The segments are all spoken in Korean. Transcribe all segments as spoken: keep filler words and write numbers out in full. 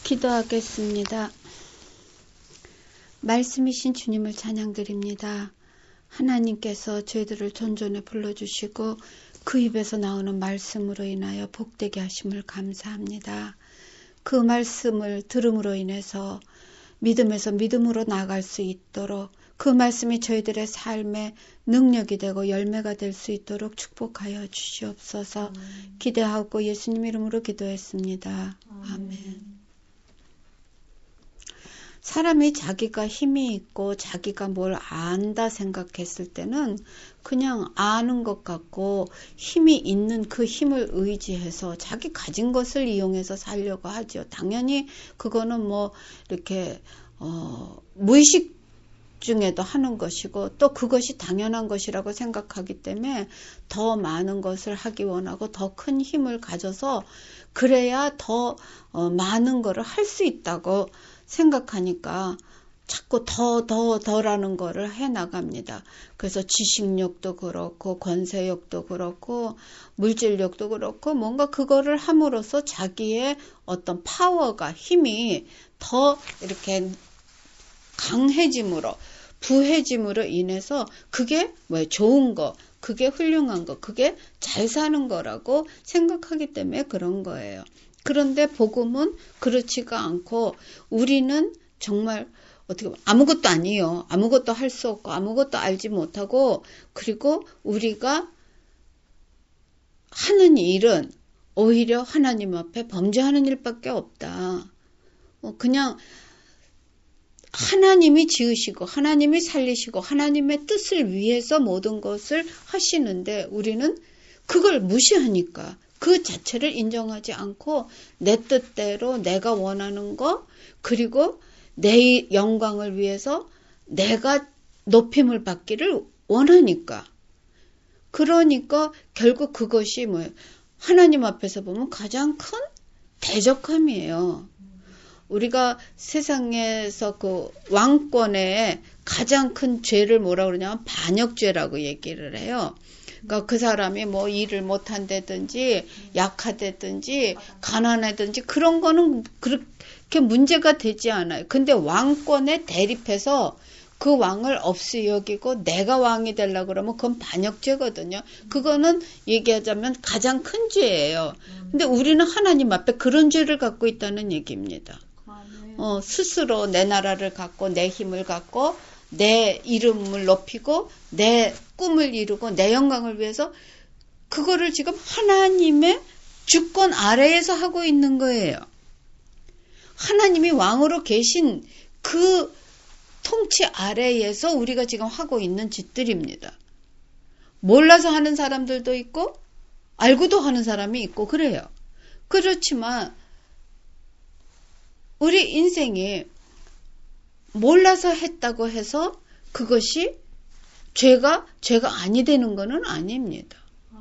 기도하겠습니다. 말씀이신 주님을 찬양드립니다. 하나님께서 저희들을 존존에 불러주시고 그 입에서 나오는 말씀으로 인하여 복되게 하심을 감사합니다. 그 말씀을 들음으로 인해서 믿음에서 믿음으로 나아갈 수 있도록 그 말씀이 저희들의 삶의 능력이 되고 열매가 될 수 있도록 축복하여 주시옵소서. 아멘. 기대하고 예수님 이름으로 기도했습니다. 아멘. 아멘. 사람이 자기가 힘이 있고 자기가 뭘 안다 생각했을 때는 그냥 아는 것 같고 힘이 있는 그 힘을 의지해서 자기 가진 것을 이용해서 살려고 하죠. 당연히 그거는 뭐 이렇게 어, 무의식 중에도 하는 것이고 또 그것이 당연한 것이라고 생각하기 때문에 더 많은 것을 하기 원하고 더 큰 힘을 가져서 그래야 더 어, 많은 것을 할 수 있다고 생각하니까 자꾸 더, 더, 더라는 거를 해나갑니다. 그래서 지식력도 그렇고 권세력도 그렇고 물질력도 그렇고 뭔가 그거를 함으로써 자기의 어떤 파워가 힘이 더 이렇게 강해짐으로 부해짐으로 인해서 그게 뭐 좋은 거, 그게 훌륭한 거, 그게 잘 사는 거라고 생각하기 때문에 그런 거예요. 그런데 복음은 그렇지가 않고 우리는 정말 어떻게 아무것도 아니에요. 아무것도 할 수 없고 아무것도 알지 못하고 그리고 우리가 하는 일은 오히려 하나님 앞에 범죄하는 일밖에 없다. 그냥 하나님이 지으시고 하나님이 살리시고 하나님의 뜻을 위해서 모든 것을 하시는데 우리는 그걸 무시하니까 그 자체를 인정하지 않고 내 뜻대로 내가 원하는 거 그리고 내 영광을 위해서 내가 높임을 받기를 원하니까 그러니까 결국 그것이 뭐예요? 하나님 앞에서 보면 가장 큰 대적함이에요. 우리가 세상에서 그 왕권의 가장 큰 죄를 뭐라 그러냐면 반역죄라고 얘기를 해요. 그러니까 그 사람이 뭐 일을 못한다든지 약하다든지 가난하든지 그런 거는 그렇게 문제가 되지 않아요. 근데 왕권에 대립해서 그 왕을 없이 여기고 내가 왕이 되려고 그러면 그건 반역죄거든요. 그거는 얘기하자면 가장 큰 죄예요. 근데 우리는 하나님 앞에 그런 죄를 갖고 있다는 얘기입니다. 어, 스스로 내 나라를 갖고 내 힘을 갖고 내 이름을 높이고 내 꿈을 이루고 내 영광을 위해서 그거를 지금 하나님의 주권 아래에서 하고 있는 거예요. 하나님이 왕으로 계신 그 통치 아래에서 우리가 지금 하고 있는 짓들입니다. 몰라서 하는 사람들도 있고 알고도 하는 사람이 있고 그래요. 그렇지만 우리 인생이 몰라서 했다고 해서 그것이 죄가 죄가 아니 되는 것은 아닙니다.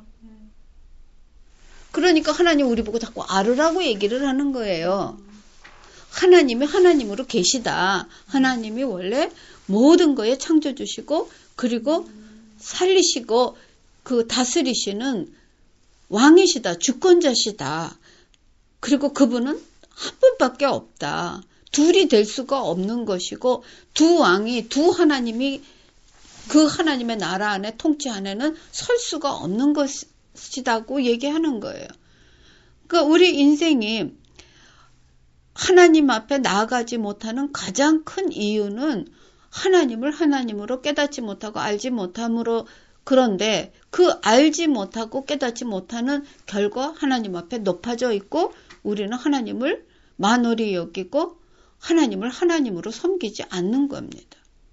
그러니까 하나님 우리 보고 자꾸 알으라고 얘기를 하는 거예요. 하나님이 하나님으로 계시다. 하나님이 원래 모든 거에 창조주시고 그리고 살리시고 그 다스리시는 왕이시다. 주권자시다. 그리고 그분은 한 분밖에 없다. 둘이 될 수가 없는 것이고 두 왕이 두 하나님이 그 하나님의 나라 안에 통치 안에는 설 수가 없는 것이라고 얘기하는 거예요. 그러니까 우리 인생이 하나님 앞에 나아가지 못하는 가장 큰 이유는 하나님을 하나님으로 깨닫지 못하고 알지 못함으로 그런데 그 알지 못하고 깨닫지 못하는 결과 하나님 앞에 높아져 있고 우리는 하나님을 만홀히 여기고 하나님을 하나님으로 섬기지 않는 겁니다.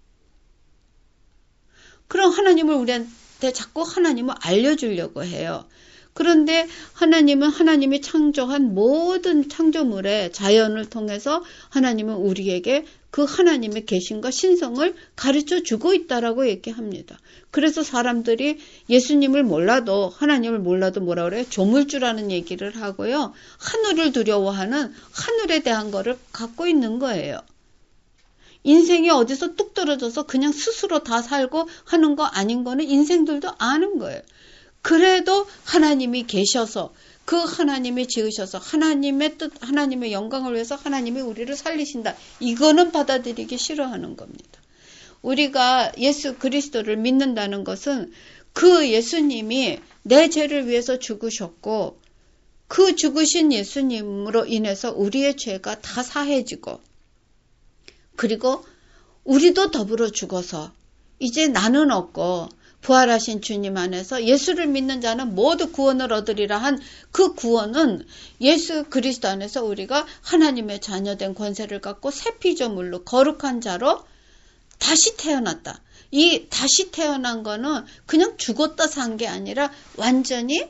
그럼 하나님을 우리한테 자꾸 하나님을 알려주려고 해요. 그런데 하나님은 하나님이 창조한 모든 창조물의 자연을 통해서 하나님은 우리에게 그 하나님의 계신과 신성을 가르쳐 주고 있다라고 얘기합니다. 그래서 사람들이 예수님을 몰라도 하나님을 몰라도 뭐라 그래요? 조물주라는 얘기를 하고요. 하늘을 두려워하는 하늘에 대한 거를 갖고 있는 거예요. 인생이 어디서 뚝 떨어져서 그냥 스스로 다 살고 하는 거 아닌 거는 인생들도 아는 거예요. 그래도 하나님이 계셔서 그 하나님이 지으셔서 하나님의 뜻, 하나님의 영광을 위해서 하나님이 우리를 살리신다. 이거는 받아들이기 싫어하는 겁니다. 우리가 예수 그리스도를 믿는다는 것은 그 예수님이 내 죄를 위해서 죽으셨고 그 죽으신 예수님으로 인해서 우리의 죄가 다 사해지고 그리고 우리도 더불어 죽어서 이제 나는 없고 부활하신 주님 안에서 예수를 믿는 자는 모두 구원을 얻으리라 한 그 구원은 예수 그리스도 안에서 우리가 하나님의 자녀된 권세를 갖고 새 피조물로 거룩한 자로 다시 태어났다. 이 다시 태어난 거는 그냥 죽었다 산 게 아니라 완전히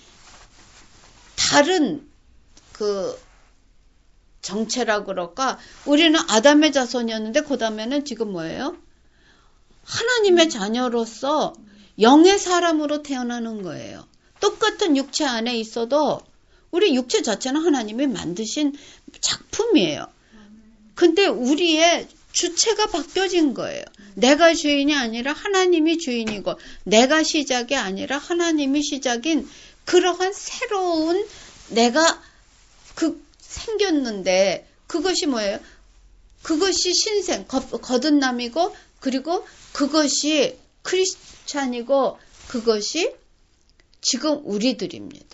다른 그 정체라 그럴까? 우리는 아담의 자손이었는데 그 다음에는 지금 뭐예요? 하나님의 자녀로서 영의 사람으로 태어나는 거예요. 똑같은 육체 안에 있어도 우리 육체 자체는 하나님이 만드신 작품이에요. 근데 우리의 주체가 바뀌어진 거예요. 내가 주인이 아니라 하나님이 주인이고 내가 시작이 아니라 하나님이 시작인 그러한 새로운 내가 그 생겼는데 그것이 뭐예요? 그것이 신생, 거듭남이고 그리고 그것이 크리스찬이고 그것이 지금 우리들입니다.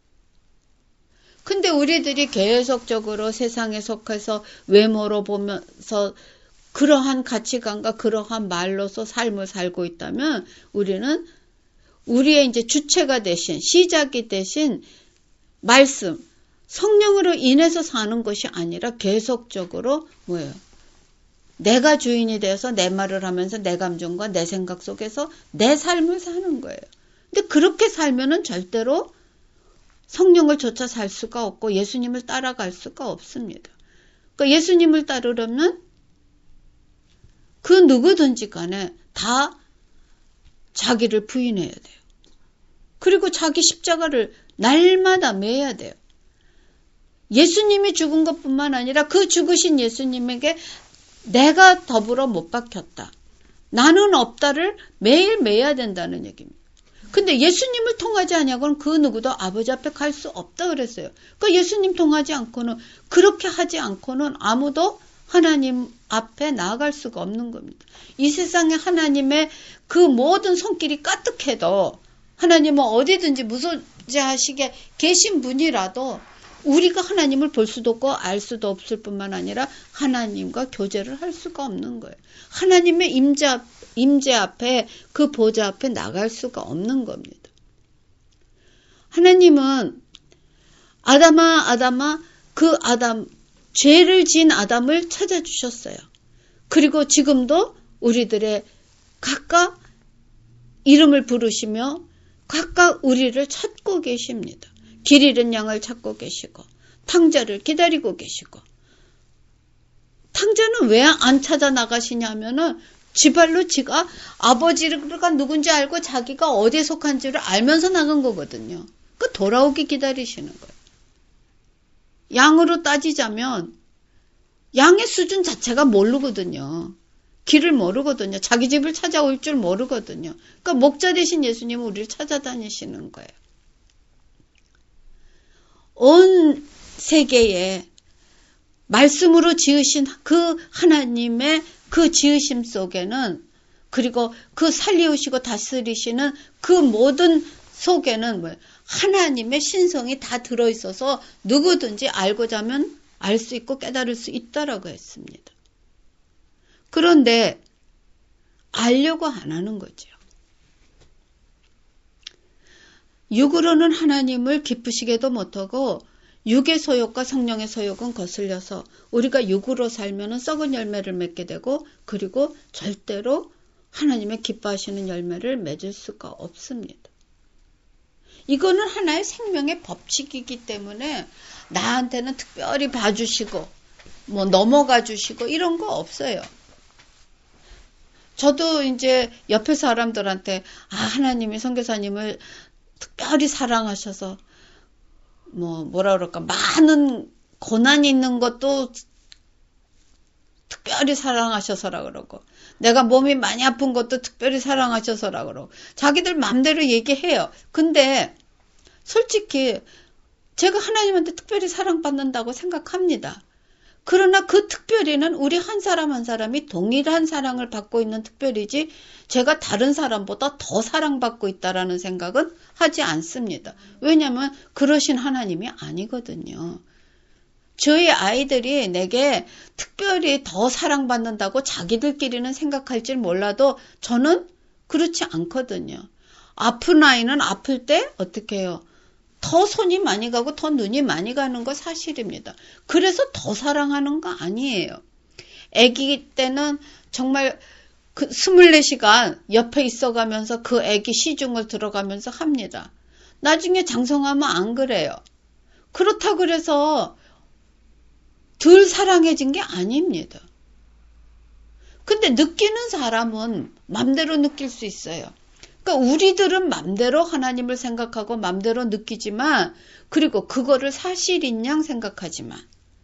근데 우리들이 계속적으로 세상에 속해서 외모로 보면서 그러한 가치관과 그러한 말로서 삶을 살고 있다면 우리는 우리의 이제 주체가 되신 시작이 되신 말씀 성령으로 인해서 사는 것이 아니라 계속적으로 뭐예요? 내가 주인이 되어서 내 말을 하면서 내 감정과 내 생각 속에서 내 삶을 사는 거예요. 근데 그렇게 살면은 절대로 성령을 쫓아 살 수가 없고 예수님을 따라갈 수가 없습니다. 그러니까 예수님을 따르려면 그 누구든지 간에 다 자기를 부인해야 돼요. 그리고 자기 십자가를 날마다 매야 돼요. 예수님이 죽은 것뿐만 아니라 그 죽으신 예수님에게 내가 더불어 못 박혔다. 나는 없다를 매일 매야 된다는 얘기입니다. 근데 예수님을 통하지 않냐고는 그 누구도 아버지 앞에 갈 수 없다 그랬어요. 그러니까 예수님 통하지 않고는 그렇게 하지 않고는 아무도 하나님 앞에 나아갈 수가 없는 겁니다. 이 세상에 하나님의 그 모든 손길이 까뜩해도 하나님은 어디든지 무소지하시게 계신 분이라도 우리가 하나님을 볼 수도 없고 알 수도 없을 뿐만 아니라 하나님과 교제를 할 수가 없는 거예요. 하나님의 임재, 임재 앞에 그 보좌 앞에 나갈 수가 없는 겁니다. 하나님은 아담아 아담아 그 아담 죄를 지은 아담을 찾아주셨어요. 그리고 지금도 우리들의 각각 이름을 부르시며 각각 우리를 찾고 계십니다. 길 잃은 양을 찾고 계시고 탕자를 기다리고 계시고 탕자는 왜 안 찾아 나가시냐면은 지발로 지가 아버지가 누군지 알고 자기가 어디에 속한지를 알면서 나간 거거든요. 그 돌아오기 기다리시는 거예요. 양으로 따지자면 양의 수준 자체가 모르거든요. 길을 모르거든요. 자기 집을 찾아올 줄 모르거든요. 그러니까 목자 되신 예수님은 우리를 찾아다니시는 거예요. 온 세계에 말씀으로 지으신 그 하나님의 그 지으심 속에는 그리고 그 살리우시고 다스리시는 그 모든 속에는 뭐 하나님의 신성이 다 들어있어서 누구든지 알고자 하면 알 수 있고 깨달을 수 있다라고 했습니다. 그런데 알려고 안 하는 거죠. 육으로는 하나님을 기쁘시게도 못하고 육의 소욕과 성령의 소욕은 거슬려서 우리가 육으로 살면 썩은 열매를 맺게 되고 그리고 절대로 하나님의 기뻐하시는 열매를 맺을 수가 없습니다. 이거는 하나의 생명의 법칙이기 때문에 나한테는 특별히 봐주시고 뭐 넘어가 주시고 이런 거 없어요. 저도 이제 옆에 사람들한테 아 하나님이 선교사님을 특별히 사랑하셔서 뭐 뭐라 그럴까 많은 고난이 있는 것도 특별히 사랑하셔서라 그러고 내가 몸이 많이 아픈 것도 특별히 사랑하셔서라 그러고 자기들 맘대로 얘기해요. 근데 솔직히 제가 하나님한테 특별히 사랑받는다고 생각합니다. 그러나 그 특별히는 우리 한 사람 한 사람이 동일한 사랑을 받고 있는 특별이지 제가 다른 사람보다 더 사랑받고 있다라는 생각은 하지 않습니다. 왜냐하면 그러신 하나님이 아니거든요. 저희 아이들이 내게 특별히 더 사랑받는다고 자기들끼리는 생각할지 몰라도 저는 그렇지 않거든요. 아픈 아이는 아플 때 어떻게 해요? 더 손이 많이 가고 더 눈이 많이 가는 거 사실입니다. 그래서 더 사랑하는 거 아니에요. 아기 때는 정말 그 이십사 시간 옆에 있어가면서 그 아기 시중을 들어가면서 합니다. 나중에 장성하면 안 그래요. 그렇다고 그래서 덜 사랑해진 게 아닙니다. 근데 느끼는 사람은 맘대로 느낄 수 있어요. 그러니까 우리들은 맘대로 하나님을 생각하고 맘대로 느끼지만 그리고 그거를 사실인 양 생각하지만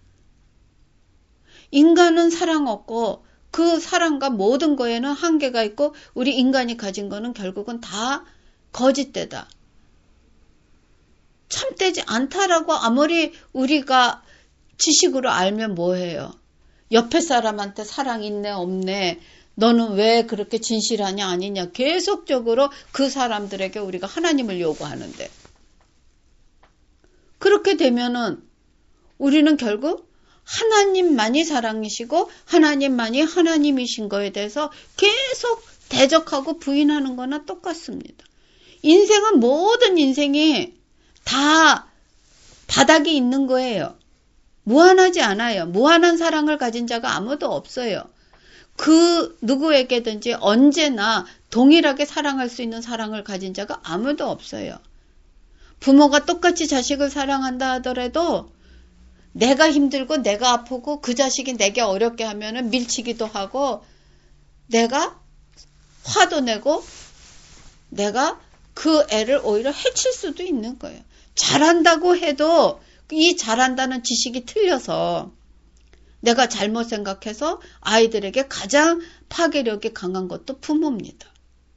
인간은 사랑 없고 그 사랑과 모든 거에는 한계가 있고 우리 인간이 가진 거는 결국은 다 거짓되다. 참되지 않다라고 아무리 우리가 지식으로 알면 뭐해요? 옆에 사람한테 사랑 있네 없네 너는 왜 그렇게 진실하냐 아니냐 계속적으로 그 사람들에게 우리가 하나님을 요구하는데 그렇게 되면은 우리는 결국 하나님만이 사랑이시고 하나님만이 하나님이신 거에 대해서 계속 대적하고 부인하는 거나 똑같습니다. 인생은 모든 인생이 다 바닥이 있는 거예요. 무한하지 않아요. 무한한 사랑을 가진 자가 아무도 없어요. 그 누구에게든지 언제나 동일하게 사랑할 수 있는 사랑을 가진 자가 아무도 없어요. 부모가 똑같이 자식을 사랑한다 하더라도 내가 힘들고 내가 아프고 그 자식이 내게 어렵게 하면은 밀치기도 하고 내가 화도 내고 내가 그 애를 오히려 해칠 수도 있는 거예요. 잘한다고 해도 이 잘한다는 지식이 틀려서 내가 잘못 생각해서 아이들에게 가장 파괴력이 강한 것도 부모입니다.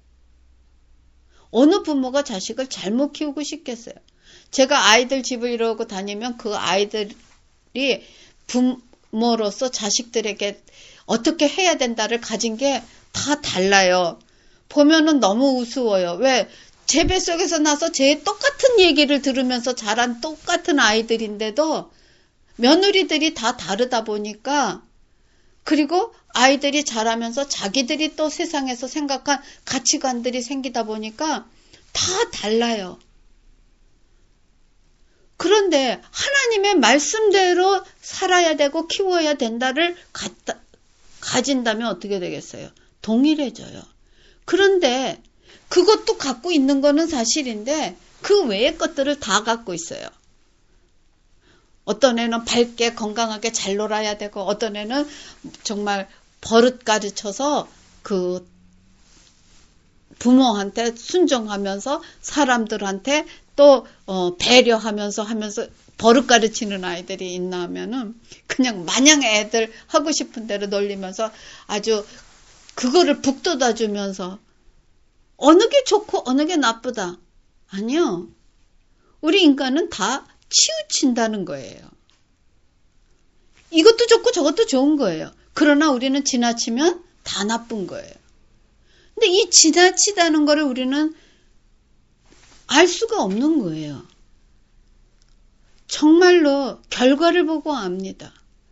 어느 부모가 자식을 잘못 키우고 싶겠어요. 제가 아이들 집을 이러고 다니면 그 아이들이 부모로서 자식들에게 어떻게 해야 된다를 가진 게 다 달라요. 보면은 너무 우스워요. 왜? 제 뱃속에서 나서 제 똑같은 얘기를 들으면서 자란 똑같은 아이들인데도 며느리들이 다 다르다 보니까 그리고 아이들이 자라면서 자기들이 또 세상에서 생각한 가치관들이 생기다 보니까 다 달라요. 그런데 하나님의 말씀대로 살아야 되고 키워야 된다를 갖다, 가진다면 어떻게 되겠어요? 동일해져요. 그런데 그것도 갖고 있는 거는 사실인데 그 외의 것들을 다 갖고 있어요. 어떤 애는 밝게 건강하게 잘 놀아야 되고 어떤 애는 정말 버릇 가르쳐서 그 부모한테 순종하면서 사람들한테 또 어 배려하면서 하면서 버릇 가르치는 아이들이 있나 하면은 그냥 마냥 애들 하고 싶은 대로 놀리면서 아주 그거를 북돋아 주면서 어느 게 좋고 어느 게 나쁘다. 아니요. 우리 인간은 다 치우친다는 거예요. 이것도 좋고 저것도 좋은 거예요. 그러나 우리는 지나치면 다 나쁜 거예요. 근데 이 지나치다는 거를 우리는 알 수가 없는 거예요. 정말로 결과를 보고 압니다.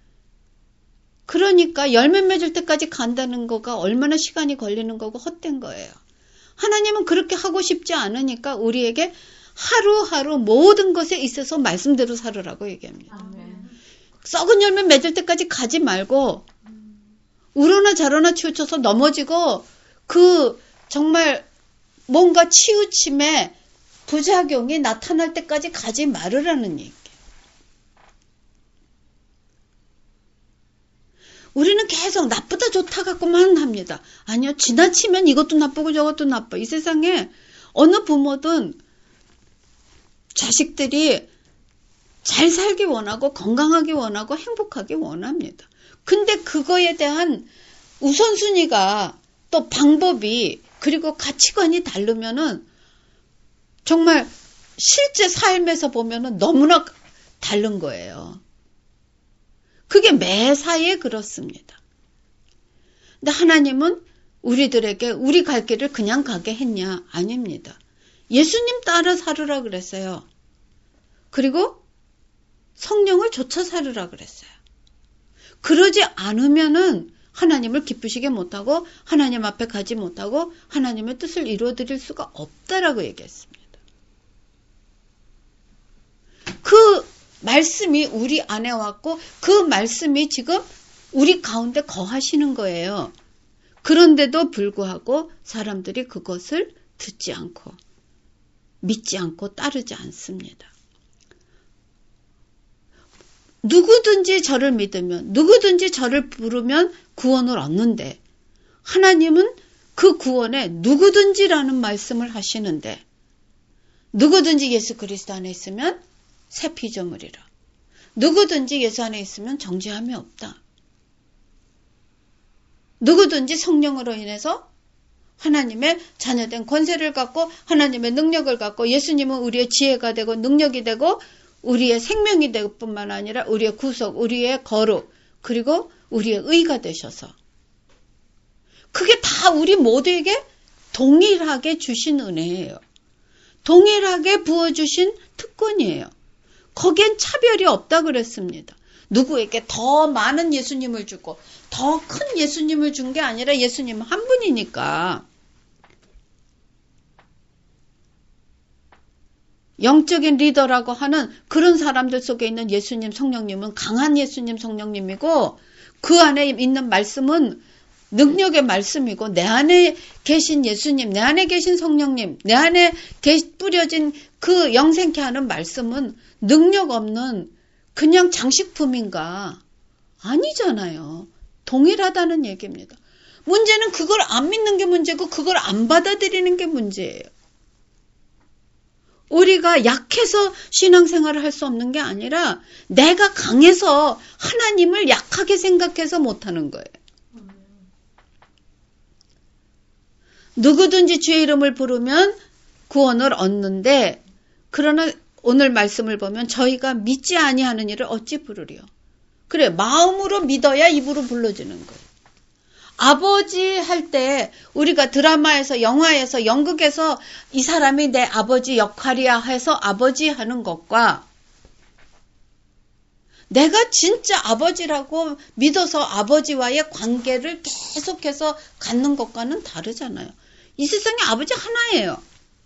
그러니까 열매 맺을 때까지 간다는 거가 얼마나 시간이 걸리는 거고 헛된 거예요. 하나님은 그렇게 하고 싶지 않으니까 우리에게 하루하루 모든 것에 있어서 말씀대로 살으라고 얘기합니다. 아멘. 썩은 열매 맺을 때까지 가지 말고 우러나 자러나 치우쳐서 넘어지고 그 정말 뭔가 치우침의 부작용이 나타날 때까지 가지 말으라는 얘기예요. 우리는 계속 나쁘다 좋다 갖고만 합니다. 아니요. 지나치면 이것도 나쁘고 저것도 나빠. 이 세상에 어느 부모든 자식들이 잘 살기 원하고 건강하기 원하고 행복하기 원합니다. 근데 그거에 대한 우선순위가 또 방법이 그리고 가치관이 다르면은 정말 실제 삶에서 보면은 너무나 다른 거예요. 그게 매사에 그렇습니다. 근데 하나님은 우리들에게 우리 갈 길을 그냥 가게 했냐? 아닙니다. 예수님 따라 살으라 그랬어요. 그리고 성령을 좇아 살으라 그랬어요. 그러지 않으면은 하나님을 기쁘시게 못하고 하나님 앞에 가지 못하고 하나님의 뜻을 이루어드릴 수가 없다라고 얘기했습니다. 그 말씀이 우리 안에 왔고 그 말씀이 지금 우리 가운데 거하시는 거예요. 그런데도 불구하고 사람들이 그것을 듣지 않고 믿지 않고 따르지 않습니다. 누구든지 저를 믿으면 누구든지 저를 부르면 구원을 얻는데 하나님은 그 구원에 누구든지라는 말씀을 하시는데 누구든지 예수 그리스도 안에 있으면 새 피조물이라. 누구든지 예수 안에 있으면 정죄함이 없다. 누구든지 성령으로 인해서 하나님의 자녀된 권세를 갖고 하나님의 능력을 갖고 예수님은 우리의 지혜가 되고 능력이 되고 우리의 생명이 될 뿐만 아니라 우리의 구속, 우리의 거룩, 그리고 우리의 의가 되셔서 그게 다 우리 모두에게 동일하게 주신 은혜예요. 동일하게 부어주신 특권이에요. 거기엔 차별이 없다 그랬습니다. 누구에게 더 많은 예수님을 주고 더 큰 예수님을 준 게 아니라 예수님은 한 분이니까. 영적인 리더라고 하는 그런 사람들 속에 있는 예수님, 성령님은 강한 예수님, 성령님이고 그 안에 있는 말씀은 능력의 말씀이고 내 안에 계신 예수님, 내 안에 계신 성령님, 내 안에 뿌려진 그 영생케 하는 말씀은 능력 없는 그냥 장식품인가? 아니잖아요. 동일하다는 얘기입니다. 문제는 그걸 안 믿는 게 문제고 그걸 안 받아들이는 게 문제예요. 우리가 약해서 신앙생활을 할 수 없는 게 아니라 내가 강해서 하나님을 약하게 생각해서 못하는 거예요. 누구든지 주의 이름을 부르면 구원을 얻는데 그러나 오늘 말씀을 보면 저희가 믿지 아니하는 일을 어찌 부르리요. 그래, 마음으로 믿어야 입으로 불러지는 거예요. 아버지 할 때 우리가 드라마에서 영화에서 연극에서 이 사람이 내 아버지 역할이야 해서 아버지 하는 것과 내가 진짜 아버지라고 믿어서 아버지와의 관계를 계속해서 갖는 것과는 다르잖아요. 이 세상에 아버지 하나예요.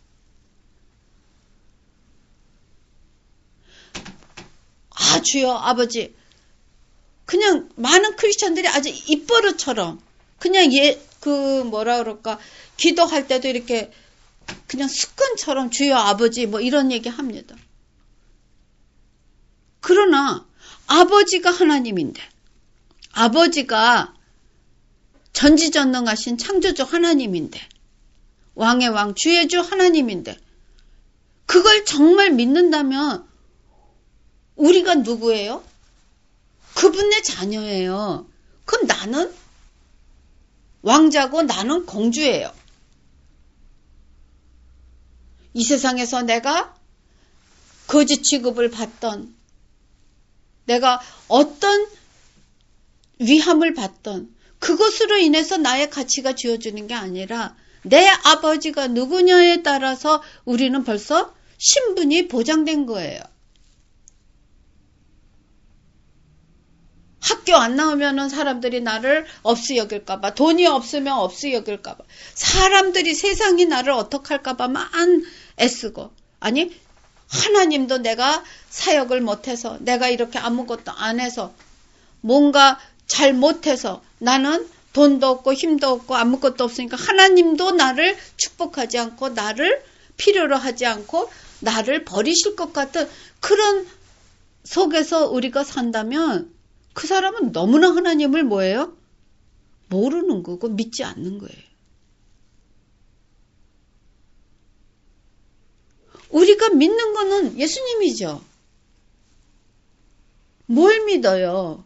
아, 주여 아버지. 그냥 많은 크리스천들이 아주 입버릇처럼 그냥 예, 그 뭐라 그럴까 기도할 때도 이렇게 그냥 습관처럼 주여 아버지 뭐 이런 얘기 합니다. 그러나 아버지가 하나님인데 아버지가 전지전능하신 창조주 하나님인데 왕의 왕 주의 주 하나님인데 그걸 정말 믿는다면 우리가 누구예요? 그분의 자녀예요. 그럼 나는 왕자고 나는 공주예요. 이 세상에서 내가 거지 취급을 받던 내가 어떤 위함을 받던 그것으로 인해서 나의 가치가 지어지는 게 아니라 내 아버지가 누구냐에 따라서 우리는 벌써 신분이 보장된 거예요. 학교 안 나오면은 사람들이 나를 없이 여길까봐, 돈이 없으면 없이 여길까봐, 사람들이 세상이 나를 어떡할까봐만 애쓰고, 아니 하나님도 내가 사역을 못해서, 내가 이렇게 아무것도 안 해서, 뭔가 잘 못해서 나는 돈도 없고 힘도 없고 아무것도 없으니까 하나님도 나를 축복하지 않고 나를 필요로 하지 않고 나를 버리실 것 같은 그런 속에서 우리가 산다면 그 사람은 너무나 하나님을 뭐예요? 모르는 거고 믿지 않는 거예요. 우리가 믿는 거는 예수님이죠. 뭘 믿어요?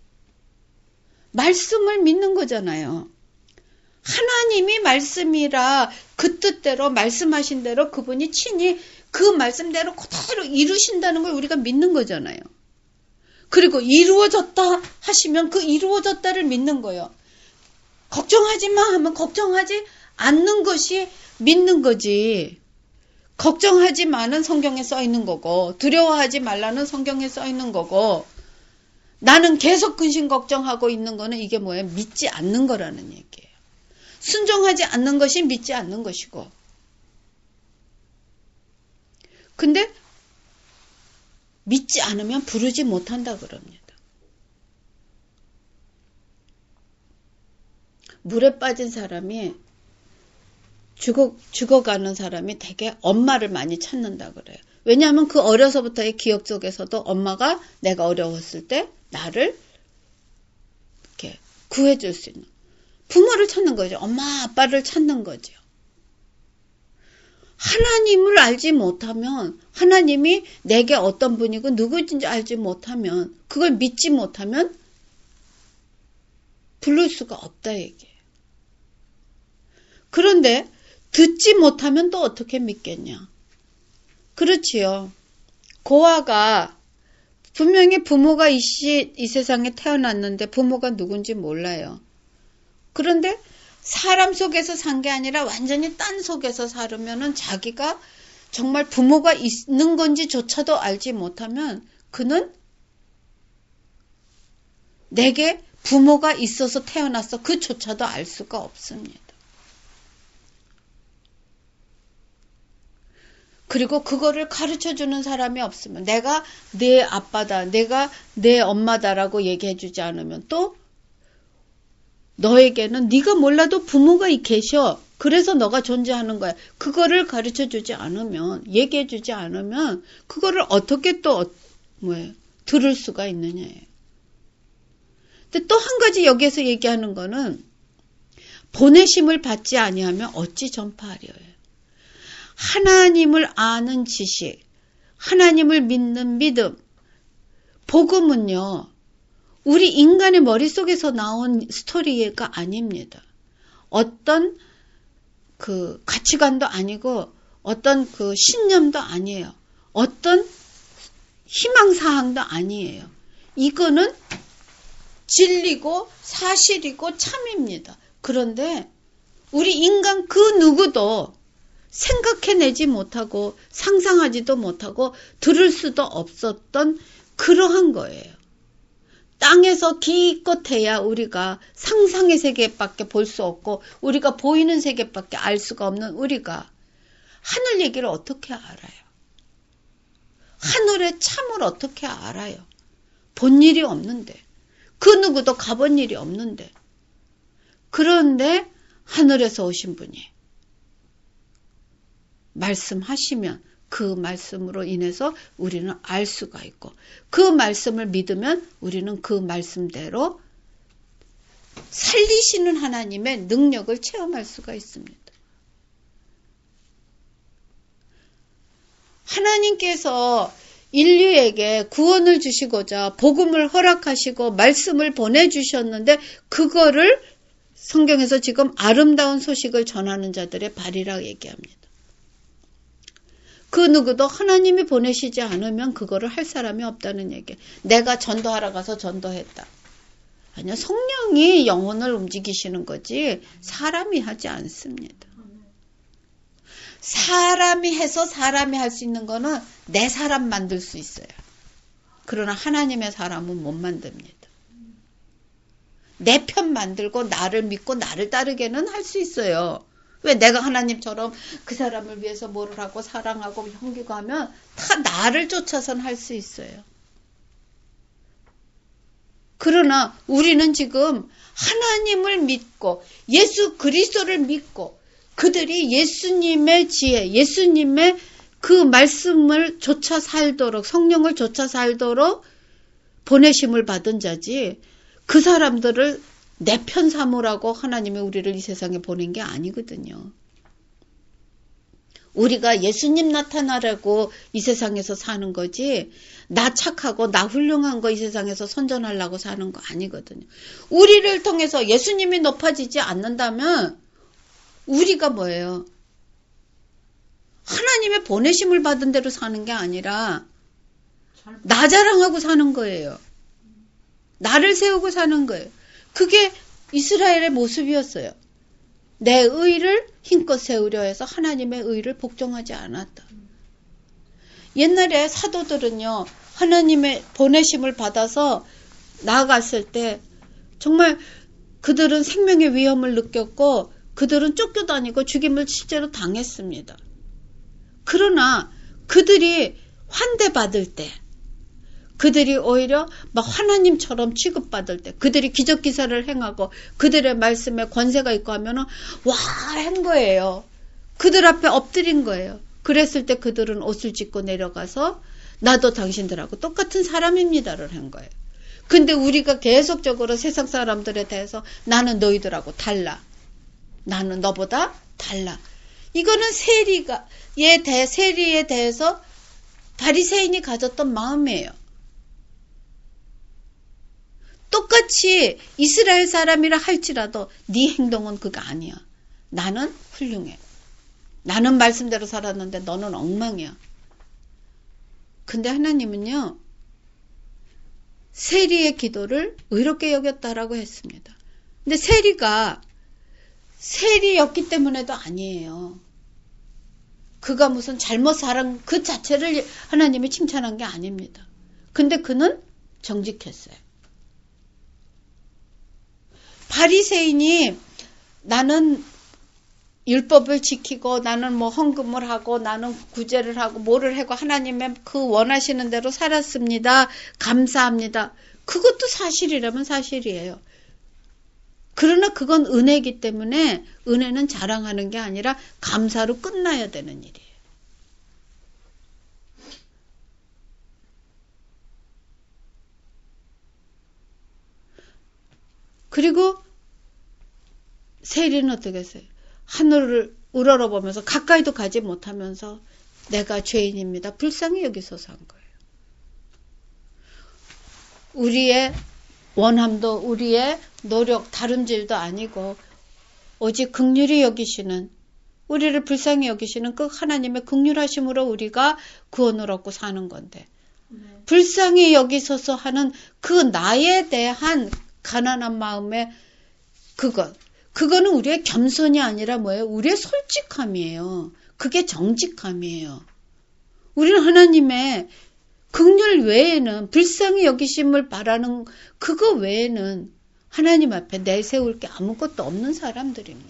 말씀을 믿는 거잖아요. 하나님이 말씀이라 그 뜻대로 말씀하신 대로 그분이 친히 그 말씀대로 그대로 이루신다는 걸 우리가 믿는 거잖아요. 그리고 이루어졌다 하시면 그 이루어졌다를 믿는 거예요. 걱정하지 마 하면 걱정하지 않는 것이 믿는 거지. 걱정하지 마는 성경에 써 있는 거고, 두려워하지 말라는 성경에 써 있는 거고, 나는 계속 근심 걱정하고 있는 거는 이게 뭐예요? 믿지 않는 거라는 얘기예요. 순종하지 않는 것이 믿지 않는 것이고. 근데 믿지 않으면 부르지 못한다 그럽니다. 물에 빠진 사람이 죽어, 죽어가는 사람이 되게 엄마를 많이 찾는다 그래요. 왜냐하면 그 어려서부터의 기억 속에서도 엄마가 내가 어려웠을 때 나를 이렇게 구해줄 수 있는 부모를 찾는 거죠. 엄마, 아빠를 찾는 거죠. 하나님을 알지 못하면, 하나님이 내게 어떤 분이고 누구인지 알지 못하면, 그걸 믿지 못하면 부를 수가 없다 얘기예요. 그런데 듣지 못하면 또 어떻게 믿겠냐? 그렇지요. 고아가 분명히 부모가 이, 시, 이 세상에 태어났는데 부모가 누군지 몰라요. 그런데 사람 속에서 산 게 아니라 완전히 땅 속에서 살으면은 자기가 정말 부모가 있는 건지조차도 알지 못하면 그는 내게 부모가 있어서 태어났어. 그조차도 알 수가 없습니다. 그리고 그거를 가르쳐주는 사람이 없으면 내가 내 아빠다, 내가 내 엄마다라고 얘기해주지 않으면 또 너에게는 네가 몰라도 부모가 계셔. 그래서 너가 존재하는 거야. 그거를 가르쳐주지 않으면, 얘기해주지 않으면 그거를 어떻게 또 뭐예요? 들을 수가 있느냐예요. 근데 또 한 가지 여기에서 얘기하는 거는 보내심을 받지 아니하면 어찌 전파하려요. 하나님을 아는 지식, 하나님을 믿는 믿음, 복음은요, 우리 인간의 머릿속에서 나온 스토리가 아닙니다. 어떤 그 가치관도 아니고, 어떤 그 신념도 아니에요. 어떤 희망사항도 아니에요. 이거는 진리고 사실이고 참입니다. 그런데 우리 인간 그 누구도 생각해내지 못하고 상상하지도 못하고 들을 수도 없었던 그러한 거예요. 땅에서 기껏해야 우리가 상상의 세계밖에 볼 수 없고 우리가 보이는 세계밖에 알 수가 없는 우리가 하늘 얘기를 어떻게 알아요? 하늘의 참을 어떻게 알아요? 본 일이 없는데, 그 누구도 가본 일이 없는데, 그런데 하늘에서 오신 분이 말씀하시면 그 말씀으로 인해서 우리는 알 수가 있고, 그 말씀을 믿으면 우리는 그 말씀대로 살리시는 하나님의 능력을 체험할 수가 있습니다. 하나님께서 인류에게 구원을 주시고자 복음을 허락하시고 말씀을 보내주셨는데 그거를 성경에서 지금 아름다운 소식을 전하는 자들의 발이라고 얘기합니다. 그 누구도 하나님이 보내시지 않으면 그거를 할 사람이 없다는 얘기예요. 내가 전도하러 가서 전도했다. 아니요, 성령이 영혼을 움직이시는 거지 사람이 하지 않습니다. 사람이 해서 사람이 할 수 있는 거는 내 사람 만들 수 있어요. 그러나 하나님의 사람은 못 만듭니다. 내 편 만들고 나를 믿고 나를 따르게는 할 수 있어요. 왜 내가 하나님처럼 그 사람을 위해서 뭐를 하고 사랑하고 섬기고 하면 다 나를 쫓아선 할 수 있어요. 그러나 우리는 지금 하나님을 믿고 예수 그리스도를 믿고 그들이 예수님의 지혜, 예수님의 그 말씀을 쫓아 살도록, 성령을 쫓아 살도록 보내심을 받은 자지, 그 사람들을 내 편 삼으라고 하나님이 우리를 이 세상에 보낸 게 아니거든요. 우리가 예수님 나타나라고 이 세상에서 사는 거지, 나 착하고 나 훌륭한 거 이 세상에서 선전하려고 사는 거 아니거든요. 우리를 통해서 예수님이 높아지지 않는다면 우리가 뭐예요? 하나님의 보내심을 받은 대로 사는 게 아니라 나 자랑하고 사는 거예요. 나를 세우고 사는 거예요. 그게 이스라엘의 모습이었어요. 내 의를 힘껏 세우려 해서 하나님의 의를 복종하지 않았다. 옛날에 사도들은요, 하나님의 보내심을 받아서 나아갔을 때 정말 그들은 생명의 위험을 느꼈고 그들은 쫓겨다니고 죽임을 실제로 당했습니다. 그러나 그들이 환대받을 때, 그들이 오히려 막 하나님처럼 취급받을 때, 그들이 기적기사를 행하고 그들의 말씀에 권세가 있고 하면은 와 한 거예요. 그들 앞에 엎드린 거예요. 그랬을 때 그들은 옷을 찢고 내려가서 나도 당신들하고 똑같은 사람입니다를 한 거예요. 근데 우리가 계속적으로 세상 사람들에 대해서 나는 너희들하고 달라. 나는 너보다 달라. 이거는 세리가 에 대해 세리에 대해서 바리새인이 가졌던 마음이에요. 똑같이 이스라엘 사람이라 할지라도 네 행동은 그거 아니야. 나는 훌륭해. 나는 말씀대로 살았는데 너는 엉망이야. 근데 하나님은요, 세리의 기도를 의롭게 여겼다라고 했습니다. 근데 세리가 세리였기 때문에도 아니에요. 그가 무슨 잘못 살은 그 자체를 하나님이 칭찬한 게 아닙니다. 근데 그는 정직했어요. 바리새인이 나는 율법을 지키고 나는 뭐 헌금을 하고 나는 구제를 하고 뭐를 하고 하나님의 그 원하시는 대로 살았습니다. 감사합니다. 그것도 사실이라면 사실이에요. 그러나 그건 은혜이기 때문에 은혜는 자랑하는 게 아니라 감사로 끝나야 되는 일이에요. 그리고 세리는 어떻게 했어요? 하늘을 우러러보면서 가까이도 가지 못하면서 내가 죄인입니다. 불쌍히 여기소서 한 거예요. 우리의 원함도 우리의 노력, 다름질도 아니고 오직 긍휼히 여기시는, 우리를 불쌍히 여기시는 그 하나님의 긍휼하심으로 우리가 구원을 얻고 사는 건데, 네. 불쌍히 여기소서 하는 그 나에 대한 가난한 마음의 그것, 그거는 우리의 겸손이 아니라 뭐예요? 우리의 솔직함이에요. 그게 정직함이에요. 우리는 하나님의 긍휼 외에는, 불쌍히 여기심을 바라는 그거 외에는 하나님 앞에 내세울 게 아무것도 없는 사람들입니다.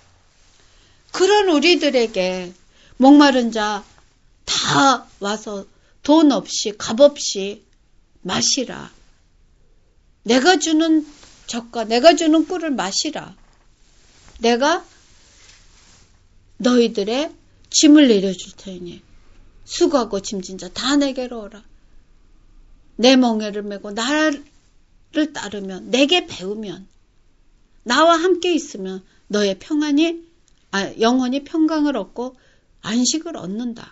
그런 우리들에게 목마른 자 다 와서 돈 없이 값 없이 마시라. 내가 주는 젖과 내가 주는 꿀을 마시라. 내가 너희들의 짐을 내려줄 테니 수고하고 짐진 자 다 내게로 오라. 내 멍에를 메고 나를 따르면, 내게 배우면, 나와 함께 있으면 너의 평안이, 아, 영혼이 평강을 얻고 안식을 얻는다.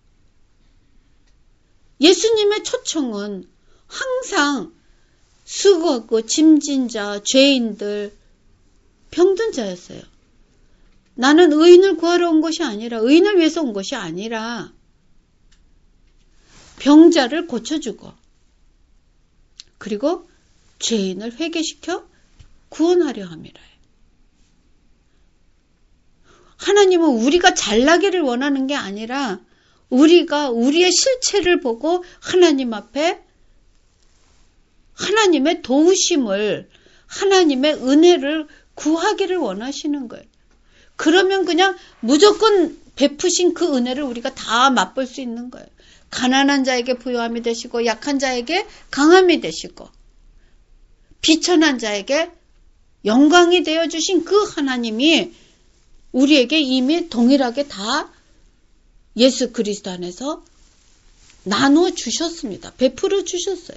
예수님의 초청은 항상 수고하고 짐진 자, 죄인들, 병든 자였어요. 나는 의인을 구하러 온 것이 아니라, 의인을 위해서 온 것이 아니라 병자를 고쳐주고 그리고 죄인을 회개시켜 구원하려 함이라. 하나님은 우리가 잘나기를 원하는 게 아니라 우리가 우리의 실체를 보고 하나님 앞에 하나님의 도우심을, 하나님의 은혜를 구하기를 원하시는 거예요. 그러면 그냥 무조건 베푸신 그 은혜를 우리가 다 맛볼 수 있는 거예요. 가난한 자에게 부요함이 되시고 약한 자에게 강함이 되시고 비천한 자에게 영광이 되어주신 그 하나님이 우리에게 이미 동일하게 다 예수 그리스도 안에서 나누어 주셨습니다. 베풀어 주셨어요.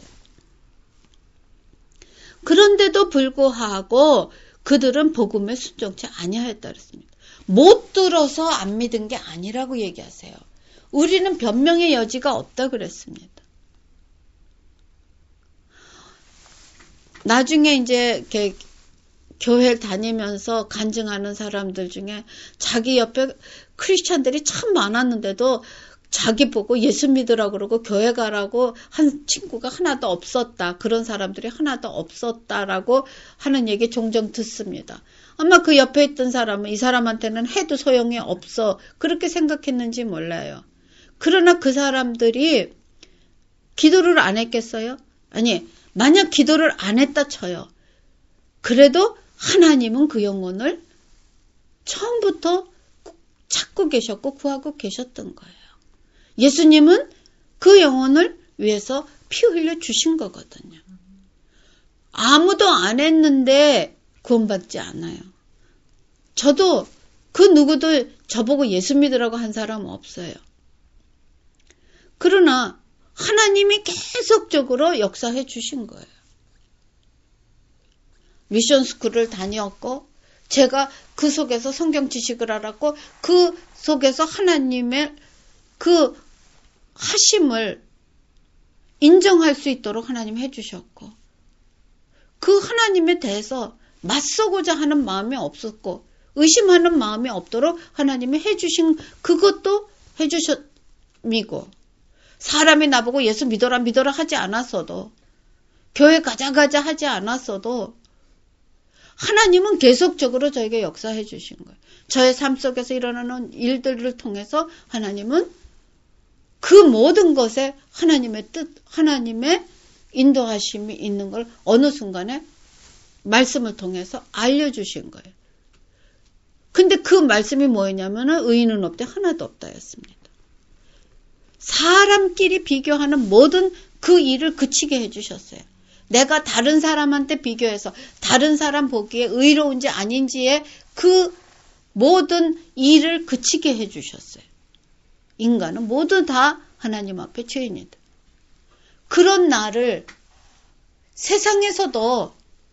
그런데도 불구하고 그들은 복음에 순종치 아니하였다 그랬습니다. 못 들어서 안 믿은 게 아니라고 얘기하세요. 우리는 변명의 여지가 없다 그랬습니다. 나중에 이제 이렇게 교회 다니면서 간증하는 사람들 중에 자기 옆에 크리스찬들이 참 많았는데도 자기 보고 예수 믿으라고 그러고 교회 가라고 한 친구가 하나도 없었다. 그런 사람들이 하나도 없었다라고 하는 얘기 종종 듣습니다. 아마 그 옆에 있던 사람은 이 사람한테는 해도 소용이 없어. 그렇게 생각했는지 몰라요. 그러나 그 사람들이 기도를 안 했겠어요? 아니, 만약 기도를 안 했다 쳐요. 그래도 하나님은 그 영혼을 처음부터 찾고 계셨고 구하고 계셨던 거예요. 예수님은 그 영혼을 위해서 피 흘려 주신 거거든요. 아무도 안 했는데 구원받지 않아요. 저도 그 누구도 저보고 예수 믿으라고 한 사람 없어요. 그러나 하나님이 계속적으로 역사해 주신 거예요. 미션 스쿨을 다녔고 제가 그 속에서 성경 지식을 알았고 그 속에서 하나님의 그 하심을 인정할 수 있도록 하나님 해주셨고 그 하나님에 대해서 맞서고자 하는 마음이 없었고 의심하는 마음이 없도록 하나님이 해주신 그것도 해주셨미고 사람이 나보고 예수 믿어라 믿어라 하지 않았어도 교회 가자 가자 하지 않았어도 하나님은 계속적으로 저에게 역사해 주신 거예요. 저의 삶 속에서 일어나는 일들을 통해서 하나님은 그 모든 것에 하나님의 뜻, 하나님의 인도하심이 있는 걸 어느 순간에 말씀을 통해서 알려주신 거예요. 근데 그 말씀이 뭐였냐면은 의인은 없대 하나도 없다였습니다. 사람끼리 비교하는 모든 그 일을 그치게 해주셨어요. 내가 다른 사람한테 비교해서 다른 사람 보기에 의로운지 아닌지에 그 모든 일을 그치게 해주셨어요. 인간은 모두 다 하나님 앞에 죄인이다. 그런 나를 세상에서도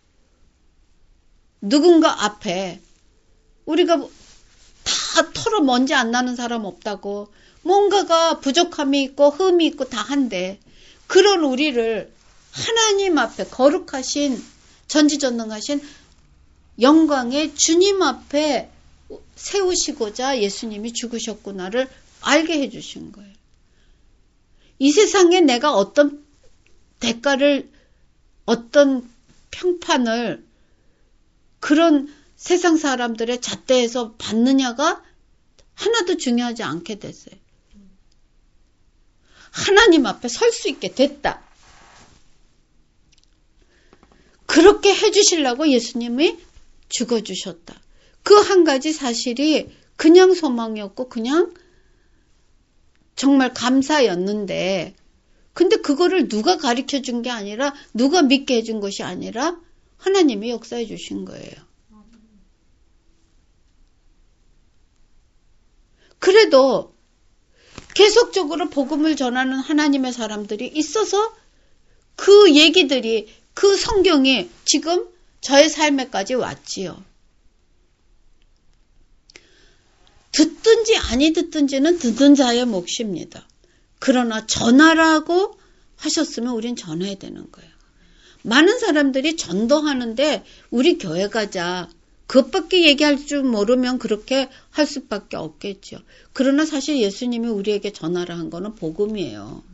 누군가 앞에 우리가 다 털어 먼지 안 나는 사람 없다고 뭔가가 부족함이 있고 흠이 있고 다 한데 그런 우리를 하나님 앞에 거룩하신 전지전능하신 영광의 주님 앞에 세우시고자 예수님이 죽으셨구나를 알게 해주신 거예요. 이 세상에 내가 어떤 대가를 어떤 평판을 그런 세상 사람들의 잣대에서 받느냐가 하나도 중요하지 않게 됐어요. 하나님 앞에 설 수 있게 됐다. 그렇게 해주시려고 예수님이 죽어주셨다. 그 한 가지 사실이 그냥 소망이었고 그냥 정말 감사였는데 근데 그거를 누가 가르쳐 준 게 아니라 누가 믿게 해준 것이 아니라 하나님이 역사해 주신 거예요. 그래도 계속적으로 복음을 전하는 하나님의 사람들이 있어서 그 얘기들이 그 성경이 지금 저의 삶에까지 왔지요. 듣든지 아니 듣든지는 듣는 자의 몫입니다. 그러나 전하라고 하셨으면 우린 전해야 되는 거예요. 많은 사람들이 전도하는데 우리 교회 가자. 그것밖에 얘기할 줄 모르면 그렇게 할 수밖에 없겠죠. 그러나 사실 예수님이 우리에게 전하라 한 거는 복음이에요.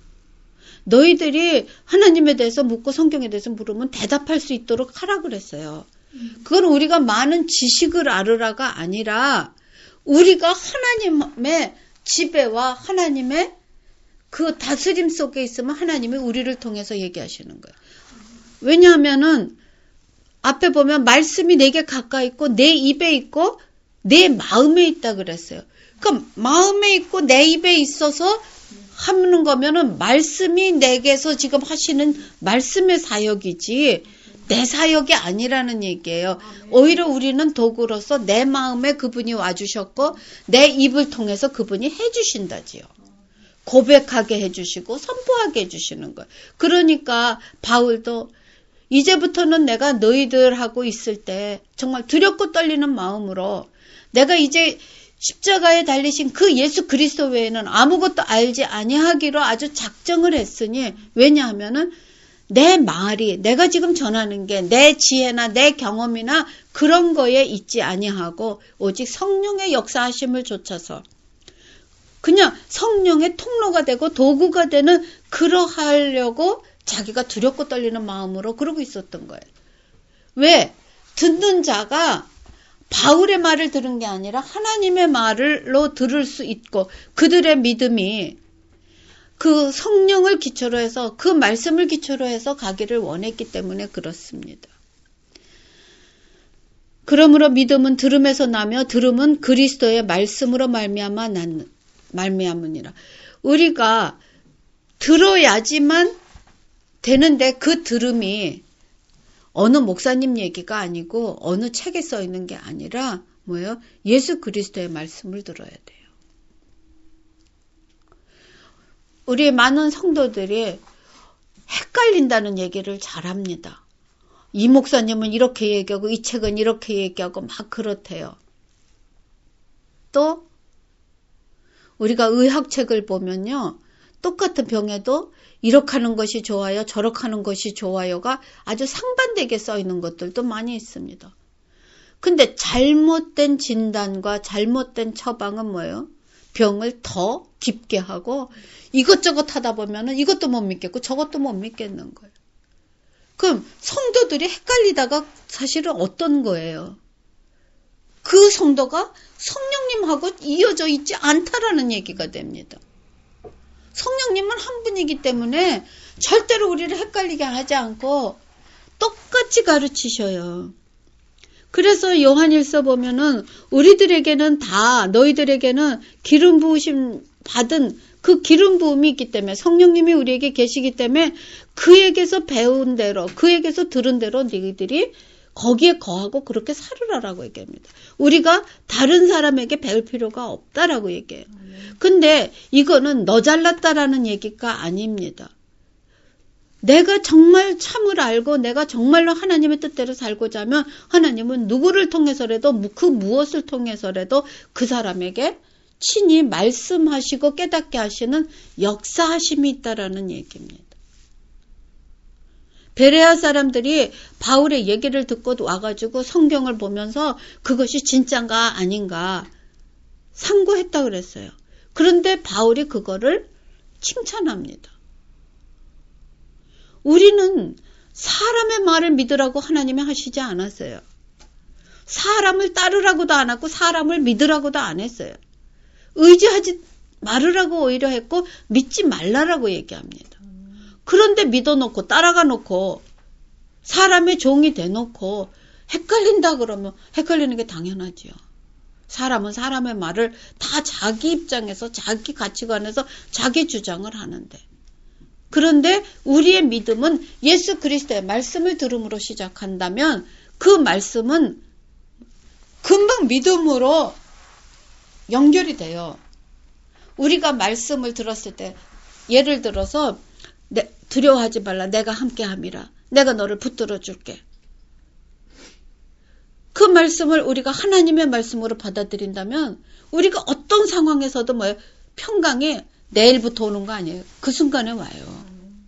너희들이 하나님에 대해서 묻고 성경에 대해서 물으면 대답할 수 있도록 하라 그랬어요. 그건 우리가 많은 지식을 알으라가 아니라 우리가 하나님의 지배와 하나님의 그 다스림 속에 있으면 하나님이 우리를 통해서 얘기하시는 거예요. 왜냐하면은 앞에 보면 말씀이 내게 가까이 있고 내 입에 있고 내 마음에 있다 그랬어요. 그러니까 마음에 있고 내 입에 있어서 하는 거면은 말씀이 내게서 지금 하시는 말씀의 사역이지 내 사역이 아니라는 얘기예요. 오히려 우리는 도구로서 내 마음에 그분이 와주셨고 내 입을 통해서 그분이 해주신다지요. 고백하게 해주시고 선포하게 해주시는 거예요. 그러니까 바울도 이제부터는 내가 너희들하고 있을 때 정말 두렵고 떨리는 마음으로 내가 이제 십자가에 달리신 그 예수 그리스도 외에는 아무것도 알지 아니하기로 아주 작정을 했으니 왜냐하면은 내 말이, 내가 지금 전하는 게 내 지혜나 내 경험이나 그런 거에 있지 아니하고 오직 성령의 역사하심을 좇아서 그냥 성령의 통로가 되고 도구가 되는 그러하려고 자기가 두렵고 떨리는 마음으로 그러고 있었던 거예요. 왜? 듣는 자가 바울의 말을 들은 게 아니라 하나님의 말로 들을 수 있고 그들의 믿음이 그 성령을 기초로 해서 그 말씀을 기초로 해서 가기를 원했기 때문에 그렇습니다. 그러므로 믿음은 들음에서 나며 들음은 그리스도의 말씀으로 말미암아 난 말미암으니라. 우리가 들어야지만 되는데 그 들음이 어느 목사님 얘기가 아니고 어느 책에 써 있는 게 아니라 뭐예요? 예수 그리스도의 말씀을 들어야 돼요. 우리 많은 성도들이 헷갈린다는 얘기를 잘합니다. 이 목사님은 이렇게 얘기하고 이 책은 이렇게 얘기하고 막 그렇대요. 또 우리가 의학책을 보면요. 똑같은 병에도 이렇게 하는 것이 좋아요, 저렇게 하는 것이 좋아요가 아주 상반되게 써 있는 것들도 많이 있습니다. 근데 잘못된 진단과 잘못된 처방은 뭐예요? 병을 더 깊게 하고 이것저것 하다 보면은 이것도 못 믿겠고 저것도 못 믿겠는 거예요. 그럼 성도들이 헷갈리다가 사실은 어떤 거예요? 그 성도가 성령님하고 이어져 있지 않다라는 얘기가 됩니다. 성령님은 한 분이기 때문에 절대로 우리를 헷갈리게 하지 않고 똑같이 가르치셔요. 그래서 요한일서 보면은 우리들에게는 다 너희들에게는 기름 부으심 받은 그 기름 부음이 있기 때문에 성령님이 우리에게 계시기 때문에 그에게서 배운 대로 그에게서 들은 대로 너희들이 거기에 거하고 그렇게 살으라라고 얘기합니다. 우리가 다른 사람에게 배울 필요가 없다라고 얘기해요. 근데 이거는 너 잘났다라는 얘기가 아닙니다. 내가 정말 참을 알고 내가 정말로 하나님의 뜻대로 살고자 하면 하나님은 누구를 통해서라도 그 무엇을 통해서라도 그 사람에게 친히 말씀하시고 깨닫게 하시는 역사하심이 있다라는 얘기입니다. 베레아 사람들이 바울의 얘기를 듣고 와가지고 성경을 보면서 그것이 진짠가 아닌가 상고했다고 그랬어요. 그런데 바울이 그거를 칭찬합니다. 우리는 사람의 말을 믿으라고 하나님이 하시지 않았어요. 사람을 따르라고도 안 하고 사람을 믿으라고도 안 했어요. 의지하지 말으라고 오히려 했고 믿지 말라라고 얘기합니다. 그런데 믿어놓고 따라가 놓고 사람의 종이 돼놓고 헷갈린다 그러면 헷갈리는 게 당연하지요. 사람은 사람의 말을 다 자기 입장에서 자기 가치관에서 자기 주장을 하는데 그런데 우리의 믿음은 예수 그리스도의 말씀을 들음으로 시작한다면 그 말씀은 금방 믿음으로 연결이 돼요. 우리가 말씀을 들었을 때 예를 들어서 내, 두려워하지 말라 내가 함께함이라 내가 너를 붙들어 줄게. 그 말씀을 우리가 하나님의 말씀으로 받아들인다면 우리가 어떤 상황에서도 뭐 평강이 내일부터 오는 거 아니에요. 그 순간에 와요.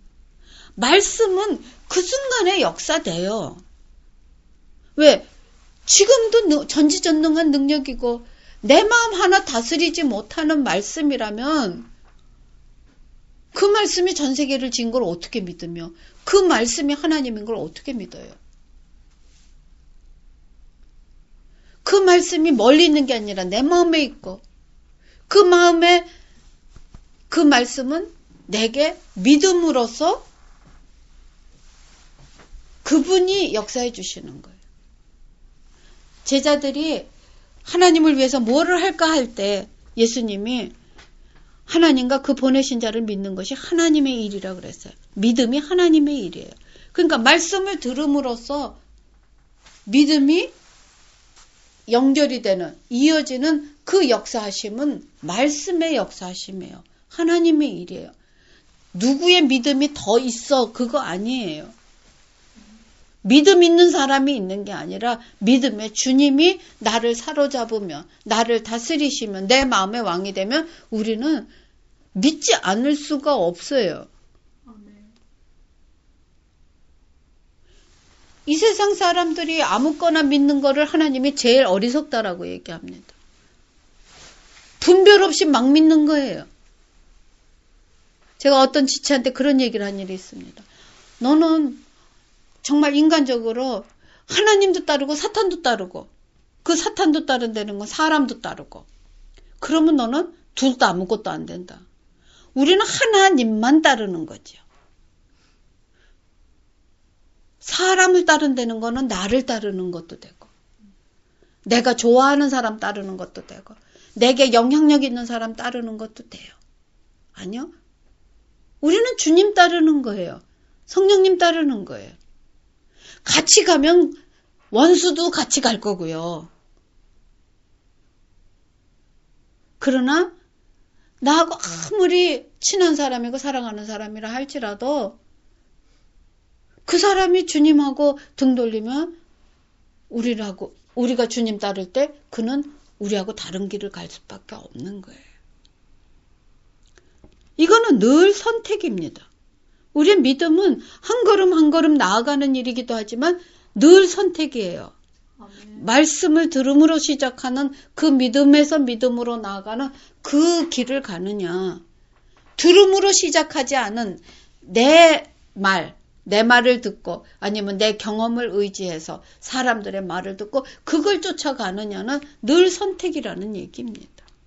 말씀은 그 순간에 역사돼요. 왜? 지금도 전지전능한 능력이고 내 마음 하나 다스리지 못하는 말씀이라면 그 말씀이 전 세계를 지은 걸 어떻게 믿으며 그 말씀이 하나님인 걸 어떻게 믿어요? 그 말씀이 멀리 있는 게 아니라 내 마음에 있고 그 마음에 그 말씀은 내게 믿음으로써 그분이 역사해 주시는 거예요. 제자들이 하나님을 위해서 뭐를 할까 할 때 예수님이 하나님과 그 보내신 자를 믿는 것이 하나님의 일이라고 그랬어요. 믿음이 하나님의 일이에요. 그러니까 말씀을 들음으로써 믿음이 연결이 되는, 이어지는 그 역사하심은 말씀의 역사하심이에요. 하나님의 일이에요. 누구의 믿음이 더 있어 그거 아니에요. 믿음 있는 사람이 있는 게 아니라 믿음의 주님이 나를 사로잡으면 나를 다스리시면 내 마음의 왕이 되면 우리는 믿지 않을 수가 없어요. 이 세상 사람들이 아무거나 믿는 거를 하나님이 제일 어리석다라고 얘기합니다. 분별 없이 막 믿는 거예요. 제가 어떤 지체한테 그런 얘기를 한 일이 있습니다. 너는 정말 인간적으로 하나님도 따르고 사탄도 따르고 그 사탄도 따른다는 건 사람도 따르고 그러면 너는 둘 다 아무것도 안 된다. 우리는 하나님만 따르는 거죠. 사람을 따른다는 거는 나를 따르는 것도 되고 내가 좋아하는 사람 따르는 것도 되고 내게 영향력 있는 사람 따르는 것도 돼요. 아니요. 우리는 주님 따르는 거예요. 성령님 따르는 거예요. 같이 가면 원수도 같이 갈 거고요. 그러나 나하고 아무리 친한 사람이고 사랑하는 사람이라 할지라도 그 사람이 주님하고 등 돌리면 우리라고 우리가 주님 따를 때 그는 우리하고 다른 길을 갈 수밖에 없는 거예요. 이거는 늘 선택입니다. 우리의 믿음은 한 걸음 한 걸음 나아가는 일이기도 하지만 늘 선택이에요. 아멘. 말씀을 들음으로 시작하는 그 믿음에서 믿음으로 나아가는 그 길을 가느냐. 들음으로 시작하지 않은 내 말, 내 말을 듣고 아니면 내 경험을 의지해서 사람들의 말을 듣고 그걸 쫓아가느냐는 늘 선택이라는 얘기입니다.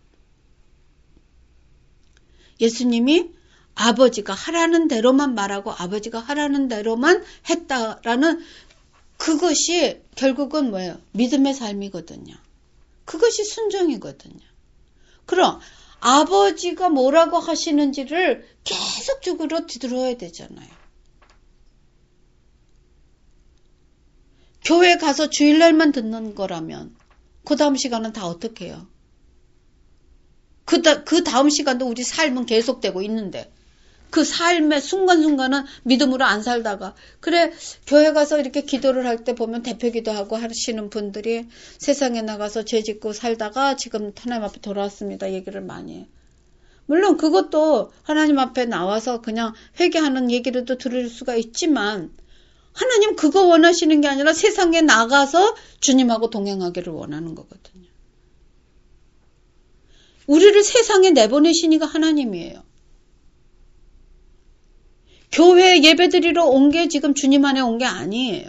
예수님이 아버지가 하라는 대로만 말하고 아버지가 하라는 대로만 했다라는 그것이 결국은 뭐예요? 믿음의 삶이거든요. 그것이 순종이거든요. 그럼 아버지가 뭐라고 하시는지를 계속적으로 들어야 되잖아요. 교회 가서 주일날만 듣는 거라면 그 다음 시간은 다 어떻게 해요? 그, 다, 그 다음 시간도 우리 삶은 계속되고 있는데 그 삶의 순간순간은 믿음으로 안 살다가 그래 교회 가서 이렇게 기도를 할 때 보면 대표기도 하고 하시는 분들이 세상에 나가서 죄 짓고 살다가 지금 하나님 앞에 돌아왔습니다. 얘기를 많이 해요. 물론 그것도 하나님 앞에 나와서 그냥 회개하는 얘기를도 들을 수가 있지만 하나님 그거 원하시는 게 아니라 세상에 나가서 주님하고 동행하기를 원하는 거거든요. 우리를 세상에 내보내시니까 하나님이에요. 교회에 예배드리러 온 게 지금 주님 안에 온 게 아니에요.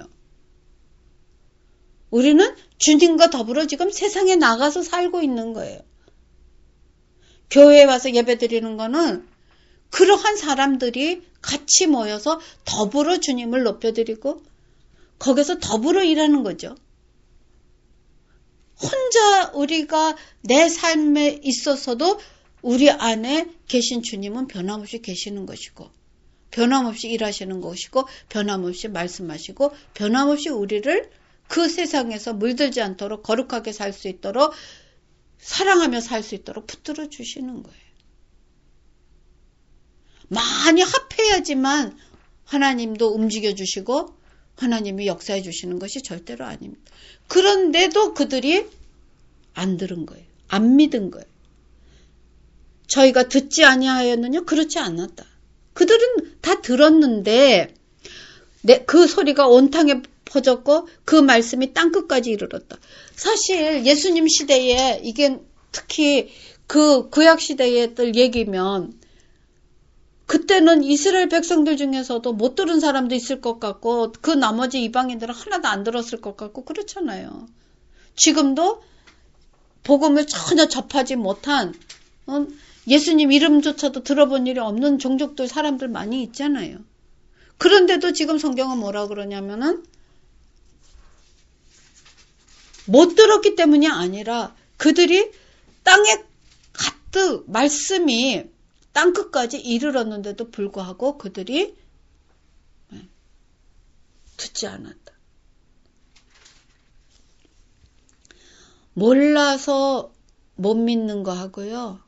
우리는 주님과 더불어 지금 세상에 나가서 살고 있는 거예요. 교회에 와서 예배드리는 거는 그러한 사람들이 같이 모여서 더불어 주님을 높여드리고 거기서 더불어 일하는 거죠. 혼자 우리가 내 삶에 있어서도 우리 안에 계신 주님은 변함없이 계시는 것이고 변함없이 일하시는 것이고 변함없이 말씀하시고 변함없이 우리를 그 세상에서 물들지 않도록 거룩하게 살 수 있도록 사랑하며 살 수 있도록 붙들어 주시는 거예요. 많이 합해야지만 하나님도 움직여 주시고 하나님이 역사해 주시는 것이 절대로 아닙니다. 그런데도 그들이 안 들은 거예요. 안 믿은 거예요. 저희가 듣지 아니하였느냐? 그렇지 않았다. 그들은 다 들었는데 내, 그 소리가 온 땅에 퍼졌고 그 말씀이 땅끝까지 이르렀다. 사실 예수님 시대에 이게 특히 그 구약 시대의 얘기면 그때는 이스라엘 백성들 중에서도 못 들은 사람도 있을 것 같고 그 나머지 이방인들은 하나도 안 들었을 것 같고 그렇잖아요. 지금도 복음을 전혀 접하지 못한 예수님 이름조차도 들어본 일이 없는 종족들 사람들 많이 있잖아요. 그런데도 지금 성경은 뭐라 그러냐면은 못 들었기 때문이 아니라 그들이 땅에 가득 말씀이 땅끝까지 이르렀는데도 불구하고 그들이 듣지 않았다. 몰라서 못 믿는 거 하고요.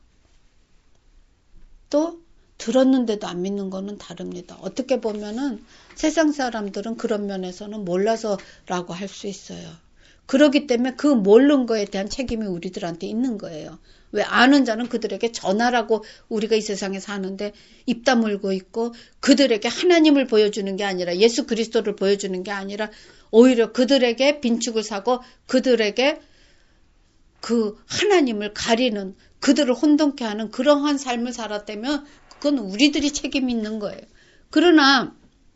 또 들었는데도 안 믿는 거는 다릅니다. 어떻게 보면은 세상 사람들은 그런 면에서는 몰라서라고 할 수 있어요. 그렇기 때문에 그 모르는 거에 대한 책임이 우리들한테 있는 거예요. 왜 아는 자는 그들에게 전하라고 우리가 이 세상에 사는데 입 다물고 있고 그들에게 하나님을 보여주는 게 아니라 예수 그리스도를 보여주는 게 아니라 오히려 그들에게 빈축을 사고 그들에게 그 하나님을 가리는, 그들을 혼돈케 하는 그러한 삶을 살았다면 그건 우리들이 책임 있는 거예요. 그러나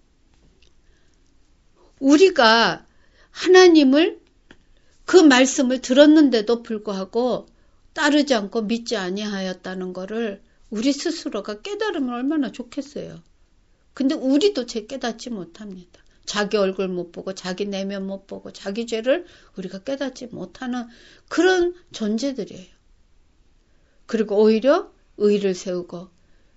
우리가 하나님을 그 말씀을 들었는데도 불구하고 따르지 않고 믿지 아니하였다는 것을 우리 스스로가 깨달으면 얼마나 좋겠어요. 근데 우리도 제 깨닫지 못합니다. 자기 얼굴 못 보고 자기 내면 못 보고 자기 죄를 우리가 깨닫지 못하는 그런 존재들이에요. 그리고 오히려 의를 세우고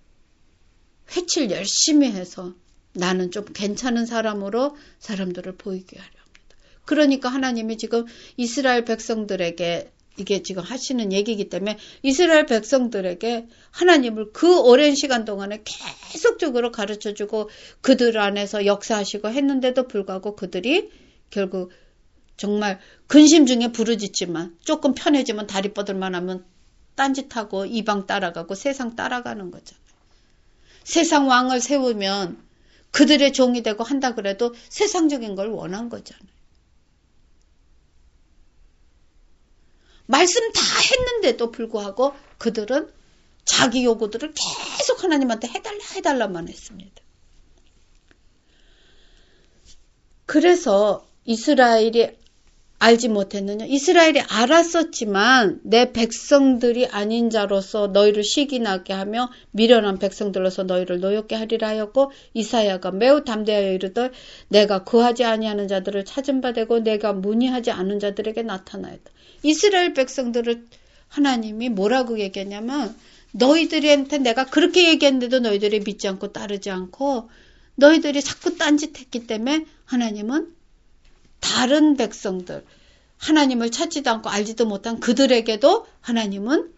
회칠 열심히 해서 나는 좀 괜찮은 사람으로 사람들을 보이게 하려 합니다. 그러니까 하나님이 지금 이스라엘 백성들에게 이게 지금 하시는 얘기이기 때문에 이스라엘 백성들에게 하나님을 그 오랜 시간 동안에 계속적으로 가르쳐주고 그들 안에서 역사하시고 했는데도 불구하고 그들이 결국 정말 근심 중에 부르짖지만 조금 편해지면 다리 뻗을만 하면 딴짓하고 이방 따라가고 세상 따라가는 거잖아요. 세상 왕을 세우면 그들의 종이 되고 한다 그래도 세상적인 걸 원한 거잖아요. 말씀 다 했는데도 불구하고 그들은 자기 요구들을 계속 하나님한테 해달라 해달라만 했습니다. 그래서 이스라엘이 알지 못했느냐? 이스라엘이 알았었지만 내 백성들이 아닌 자로서 너희를 시기나게 하며 미련한 백성들로서 너희를 노엽게 하리라 하였고 이사야가 매우 담대하여 이르되 내가 구하지 아니하는 자들을 찾은 바 되고 내가 문의하지 않은 자들에게 나타나였다. 이스라엘 백성들을 하나님이 뭐라고 얘기했냐면 너희들한테 내가 그렇게 얘기했는데도 너희들이 믿지 않고 따르지 않고 너희들이 자꾸 딴짓했기 때문에 하나님은 다른 백성들, 하나님을 찾지도 않고 알지도 못한 그들에게도 하나님은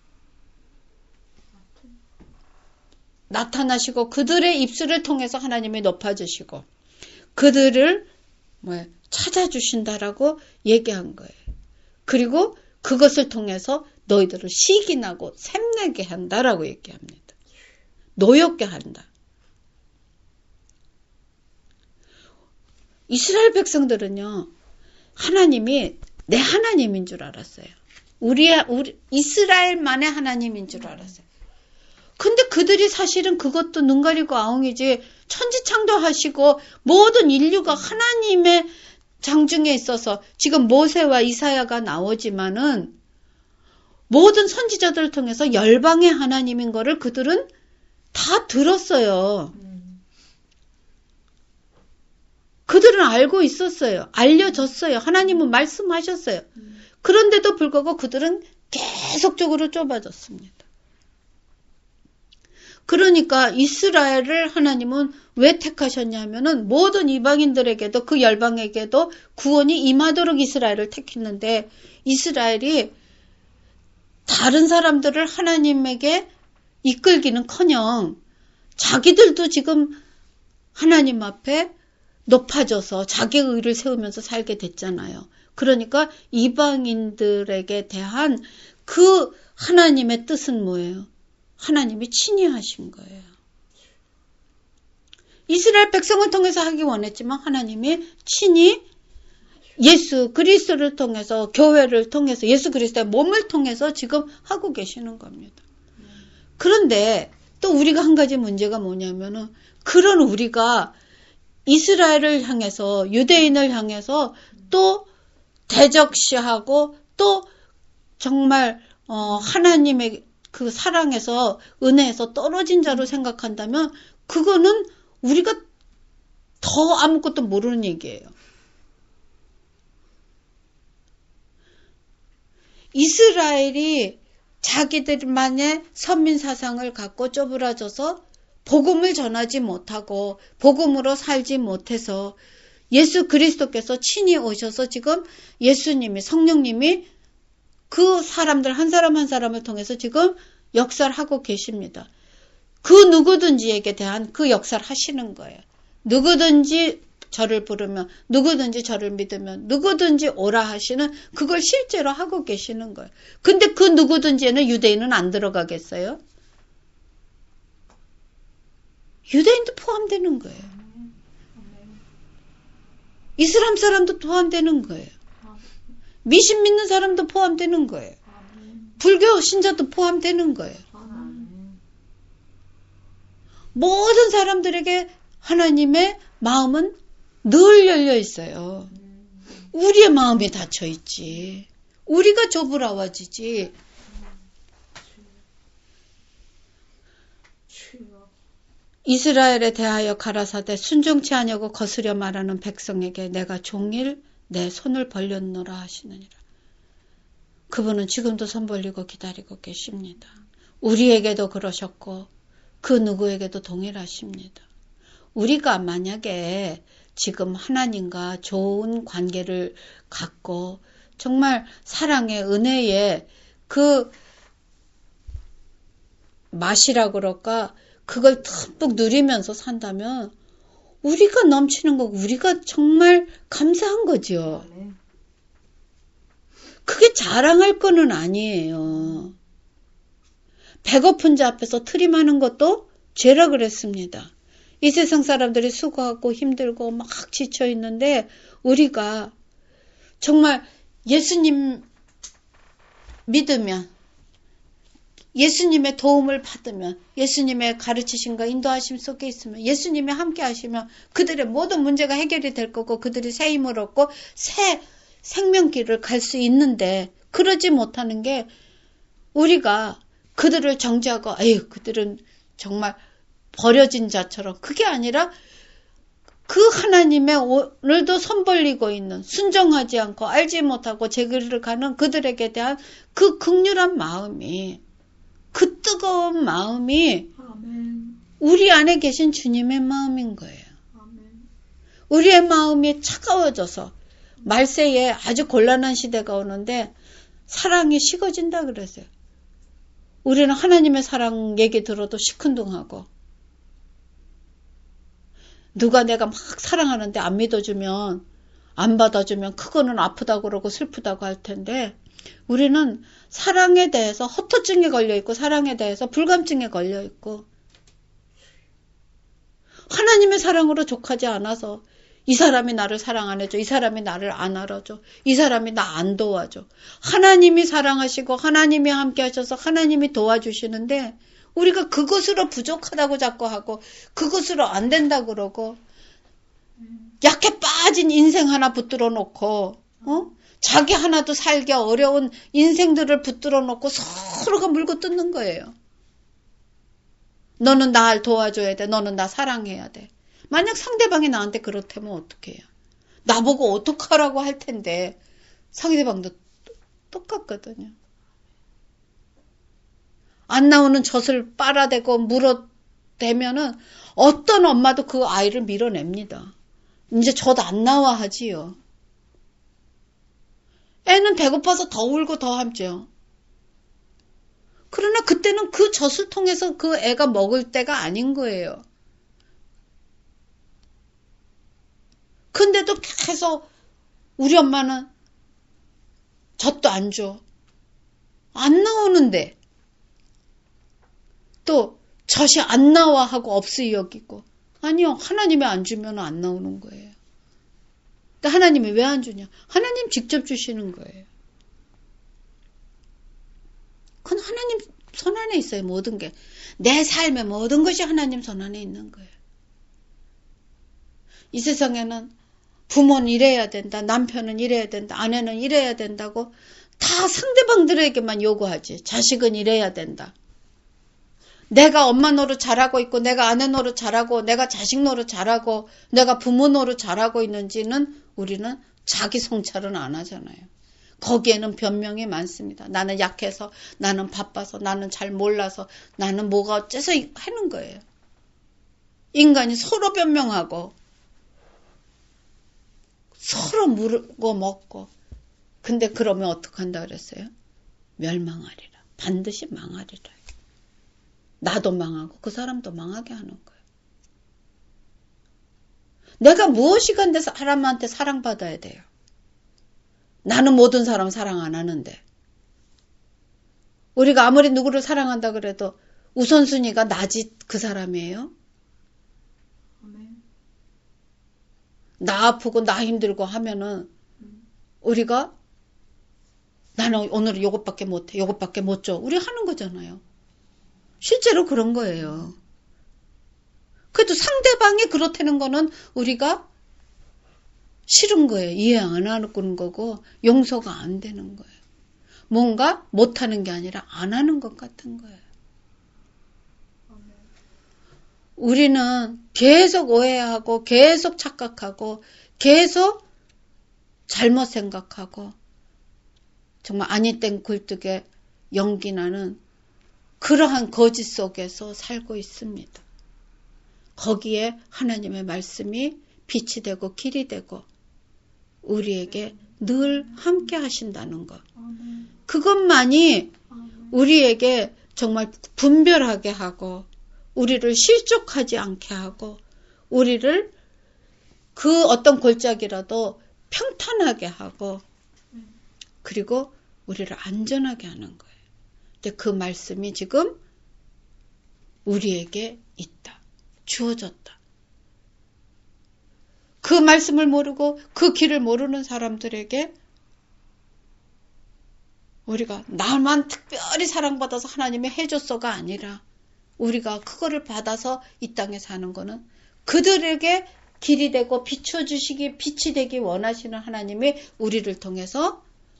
나타나시고 그들의 입술을 통해서 하나님이 높아지시고 그들을 뭐 찾아주신다라고 얘기한 거예요. 그리고 그것을 통해서 너희들을 시기나고 샘내게 한다라고 얘기합니다. 노엽게 한다. 이스라엘 백성들은요, 하나님이 내 하나님인 줄 알았어요. 우리, 우리, 이스라엘만의 하나님인 줄 알았어요. 근데 그들이 사실은 그것도 눈 가리고 아웅이지, 천지창조하시고 모든 인류가 하나님의 장중에 있어서 지금 모세와 이사야가 나오지만은 모든 선지자들을 통해서 열방의 하나님인 거를 그들은 다 들었어요. 그들은 알고 있었어요. 알려졌어요. 하나님은 말씀하셨어요. 그런데도 불구하고 그들은 계속적으로 좁아졌습니다. 그러니까 이스라엘을 하나님은 왜 택하셨냐면은 모든 이방인들에게도 그 열방에게도 구원이 임하도록 이스라엘을 택했는데 이스라엘이 다른 사람들을 하나님에게 이끌기는커녕 자기들도 지금 하나님 앞에 높아져서 자기의 의를 세우면서 살게 됐잖아요. 그러니까 이방인들에게 대한 그 하나님의 뜻은 뭐예요? 하나님이 친히 하신 거예요. 이스라엘 백성을 통해서 하기 원했지만 하나님이 친히 예수 그리스도를 통해서 교회를 통해서 예수 그리스도의 몸을 통해서 지금 하고 계시는 겁니다. 그런데 또 우리가 한 가지 문제가 뭐냐면은 그런 우리가 이스라엘을 향해서 유대인을 향해서 또 대적시하고 또 정말 어 하나님의 그 사랑에서 은혜에서 떨어진 자로 생각한다면 그거는 우리가 더 아무것도 모르는 얘기예요. 이스라엘이 자기들만의 선민 사상을 갖고 쪼그라져서 복음을 전하지 못하고 복음으로 살지 못해서 예수 그리스도께서 친히 오셔서 지금 예수님이 성령님이 그 사람들 한 사람 한 사람을 통해서 지금 역사를 하고 계십니다. 그 누구든지에게 대한 그 역사를 하시는 거예요. 누구든지 저를 부르면 누구든지 저를 믿으면 누구든지 오라 하시는 그걸 실제로 하고 계시는 거예요. 근데 그 누구든지에는 유대인은 안 들어가겠어요? 유대인도 포함되는 거예요. 이슬람 사람도 포함되는 거예요. 미신 믿는 사람도 포함되는 거예요. 불교 신자도 포함되는 거예요. 모든 사람들에게 하나님의 마음은 늘 열려 있어요. 우리의 마음이 닫혀 있지. 우리가 좁으라워지지. 이스라엘에 대하여 가라사대 순종치 아니하고 거스려 말하는 백성에게 내가 종일 내 손을 벌렸노라 하시느니라. 그분은 지금도 손 벌리고 기다리고 계십니다. 우리에게도 그러셨고 그 누구에게도 동일하십니다. 우리가 만약에 지금 하나님과 좋은 관계를 갖고 정말 사랑의 은혜의 그 맛이라 그럴까 그걸 듬뿍 누리면서 산다면 우리가 넘치는 거 우리가 정말 감사한 거죠. 그게 자랑할 거는 아니에요. 배고픈 자 앞에서 트림하는 것도 죄라 그랬습니다. 이 세상 사람들이 수고하고 힘들고 막 지쳐 있는데 우리가 정말 예수님 믿으면 예수님의 도움을 받으면 예수님의 가르치심과 인도하심 속에 있으면 예수님이 함께 하시면 그들의 모든 문제가 해결이 될 거고 그들이 새 힘을 얻고 새 생명길을 갈 수 있는데 그러지 못하는 게 우리가 그들을 정죄하고 에휴 그들은 정말 버려진 자처럼 그게 아니라 그 하나님의 오늘도 손 벌리고 있는 순종하지 않고 알지 못하고 제 길을 가는 그들에게 대한 그 긍휼한 마음이 그 뜨거운 마음이 아멘. 우리 안에 계신 주님의 마음인 거예요. 아멘. 우리의 마음이 차가워져서 말세에 아주 곤란한 시대가 오는데 사랑이 식어진다 그랬어요. 우리는 하나님의 사랑 얘기 들어도 시큰둥하고 누가 내가 막 사랑하는데 안 믿어주면 안 받아주면 그거는 아프다고 그러고 슬프다고 할 텐데 우리는 사랑에 대해서 허투증에 걸려있고 사랑에 대해서 불감증에 걸려있고 하나님의 사랑으로 족하지 않아서 이 사람이 나를 사랑 안 해줘. 이 사람이 나를 안 알아줘. 이 사람이 나 안 도와줘. 하나님이 사랑하시고 하나님이 함께 하셔서 하나님이 도와주시는데 우리가 그것으로 부족하다고 자꾸 하고 그것으로 안 된다 그러고 약해 빠진 인생 하나 붙들어 놓고 어? 자기 하나도 살기 어려운 인생들을 붙들어 놓고 서로가 물고 뜯는 거예요. 너는 날 도와줘야 돼. 너는 나 사랑해야 돼. 만약 상대방이 나한테 그렇다면 어떡해요? 나보고 어떡하라고 할 텐데 상대방도 똑같거든요. 안 나오는 젖을 빨아대고 물어대면은 어떤 엄마도 그 아이를 밀어냅니다. 이제 젖 안 나와 하지요. 애는 배고파서 더 울고 더 함죠. 그러나 그때는 그 젖을 통해서 그 애가 먹을 때가 아닌 거예요. 근데도 계속 우리 엄마는 젖도 안 줘. 안 나오는데 또 젖이 안 나와 하고 없으이 여기고 아니요. 하나님이 안 주면 안 나오는 거예요. 근데 하나님이 왜 안 주냐? 하나님 직접 주시는 거예요. 그건 하나님 손 안에 있어요. 모든 게. 내 삶의 모든 것이 하나님 손 안에 있는 거예요. 이 세상에는 부모는 이래야 된다. 남편은 이래야 된다. 아내는 이래야 된다고 다 상대방들에게만 요구하지. 자식은 이래야 된다. 내가 엄마 노릇 잘하고 있고 내가 아내 노릇 잘하고 내가 자식 노릇 잘하고 내가 부모 노릇 잘하고 있는지는 우리는 자기 성찰은 안 하잖아요. 거기에는 변명이 많습니다. 나는 약해서 나는 바빠서 나는 잘 몰라서 나는 뭐가 어째서 하는 거예요. 인간이 서로 변명하고 서로 물고 먹고 근데 그러면 어떡한다 그랬어요? 멸망하리라. 반드시 망하리라. 나도 망하고 그 사람도 망하게 하는 거예요. 내가 무엇이 간데서 사람한테 사랑받아야 돼요. 나는 모든 사람 사랑 안 하는데 우리가 아무리 누구를 사랑한다 그래도 우선순위가 나지 그 사람이에요. 나 아프고 나 힘들고 하면은 우리가 나는 오늘은 요것밖에 못해, 요것밖에 못 줘. 우리 하는 거잖아요. 실제로 그런 거예요. 그래도 상대방이 그렇다는 거는 우리가 싫은 거예요. 이해 안 하는 거고 용서가 안 되는 거예요. 뭔가 못하는 게 아니라 안 하는 것 같은 거예요. 우리는 계속 오해하고 계속 착각하고 계속 잘못 생각하고 정말 아니 땡 굴뚝에 연기 나는 그러한 거짓 속에서 살고 있습니다. 거기에 하나님의 말씀이 빛이 되고 길이 되고 우리에게 늘 함께 하신다는 것. 그것만이 우리에게 정말 분별하게 하고 우리를 실족하지 않게 하고 우리를 그 어떤 골짜기라도 평탄하게 하고 그리고 우리를 안전하게 하는 거예요. 근데 그 말씀이 지금 우리에게 있다. 주어졌다. 그 말씀을 모르고 그 길을 모르는 사람들에게 우리가 나만 특별히 사랑받아서 하나님이 해줬어가 아니라 우리가 그거를 받아서 이 땅에 사는 거는 그들에게 길이 되고 비춰주시기 빛이 되기 원하시는 하나님이 우리를 통해서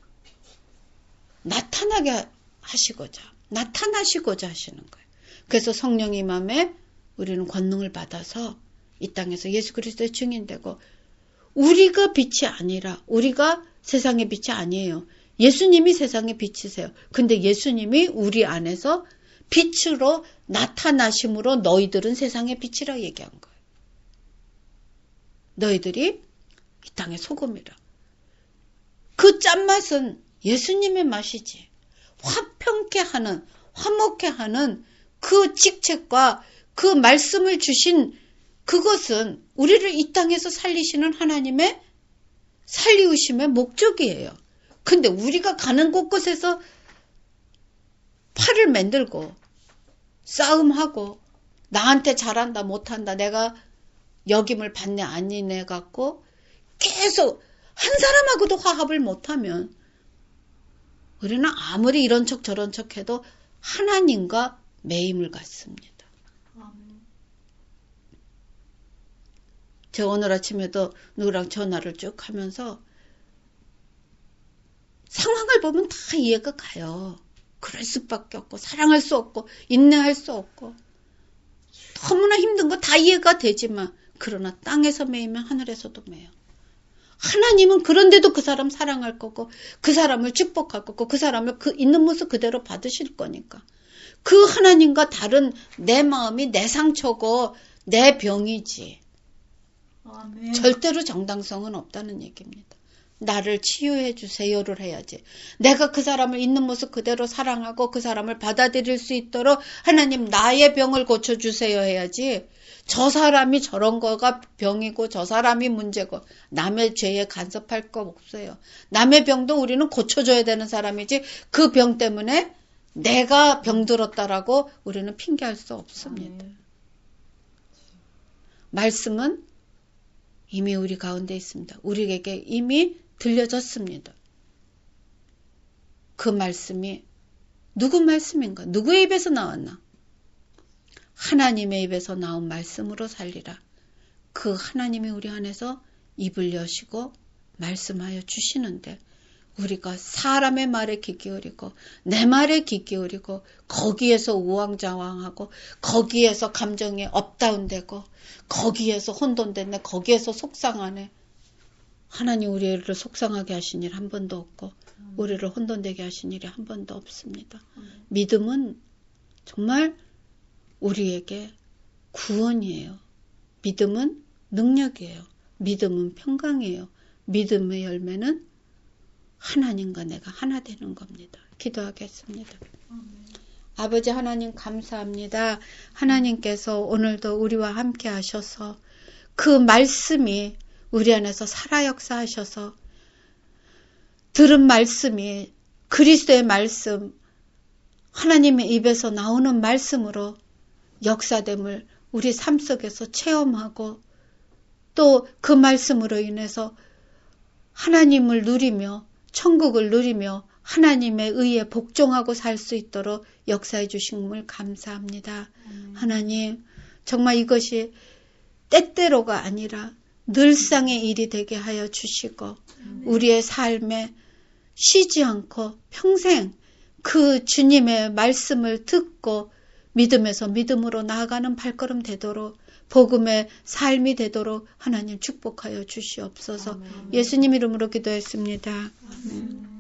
나타나게 하시고자 나타나시고자 하시는 거예요. 그래서 성령이 맘에 우리는 권능을 받아서 이 땅에서 예수 그리스도의 증인되고 우리가 빛이 아니라 우리가 세상의 빛이 아니에요. 예수님이 세상의 빛이세요. 근데 예수님이 우리 안에서 빛으로 나타나심으로 너희들은 세상의 빛이라 얘기한 거예요. 너희들이 이 땅의 소금이라. 그 짠맛은 예수님의 맛이지. 화평케 하는, 화목케 하는 그 직책과 그 말씀을 주신 그것은 우리를 이 땅에서 살리시는 하나님의 살리우심의 목적이에요. 근데 우리가 가는 곳곳에서 팔을 만들고 싸움하고 나한테 잘한다 못한다 내가 역임을 받네 아니네 갖고 계속 한 사람하고도 화합을 못하면 우리는 아무리 이런 척 저런 척 해도 하나님과 매임을 갖습니다. 제가 오늘 아침에도 누구랑 전화를 쭉 하면서 상황을 보면 다 이해가 가요. 그럴 수밖에 없고 사랑할 수 없고 인내할 수 없고 너무나 힘든 거 다 이해가 되지만 그러나 땅에서 매이면 하늘에서도 매요. 하나님은 그런데도 그 사람 사랑할 거고 그 사람을 축복할 거고 그 사람을 그 있는 모습 그대로 받으실 거니까 그 하나님과 다른 내 마음이 내 상처고 내 병이지 아멘. 절대로 정당성은 없다는 얘기입니다. 나를 치유해 주세요를 해야지. 내가 그 사람을 있는 모습 그대로 사랑하고 그 사람을 받아들일 수 있도록 하나님 나의 병을 고쳐주세요 해야지. 저 사람이 저런 거가 병이고 저 사람이 문제고 남의 죄에 간섭할 거 없어요. 남의 병도 우리는 고쳐줘야 되는 사람이지 그 병 때문에 내가 병들었다라고 우리는 핑계할 수 없습니다. 말씀은 이미 우리 가운데 있습니다. 우리에게 이미 들려졌습니다. 그 말씀이 누구 말씀인가? 누구의 입에서 나왔나? 하나님의 입에서 나온 말씀으로 살리라. 그 하나님이 우리 안에서 입을 여시고 말씀하여 주시는데 우리가 사람의 말에 귀 기울이고 내 말에 귀 기울이고 거기에서 우왕좌왕하고 거기에서 감정이 업다운되고 거기에서 혼돈됐네 거기에서 속상하네. 하나님 우리를 속상하게 하신 일 한 번도 없고 우리를 혼돈되게 하신 일이 한 번도 없습니다. 믿음은 정말 우리에게 구원이에요. 믿음은 능력이에요. 믿음은 평강이에요. 믿음의 열매는 하나님과 내가 하나 되는 겁니다. 기도하겠습니다. 아멘. 아버지 하나님 감사합니다. 하나님께서 오늘도 우리와 함께 하셔서 그 말씀이 우리 안에서 살아 역사하셔서 들은 말씀이 그리스도의 말씀 하나님의 입에서 나오는 말씀으로 역사됨을 우리 삶 속에서 체험하고 또 그 말씀으로 인해서 하나님을 누리며 천국을 누리며 하나님의 의에 복종하고 살 수 있도록 역사해 주심을 감사합니다. 음. 하나님, 정말 이것이 때때로가 아니라 늘상의 일이 되게 하여 주시고 음. 우리의 삶에 쉬지 않고 평생 그 주님의 말씀을 듣고 믿음에서 믿음으로 나아가는 발걸음 되도록 복음의 삶이 되도록 하나님 축복하여 주시옵소서. 아멘. 예수님 이름으로 기도했습니다. 아멘.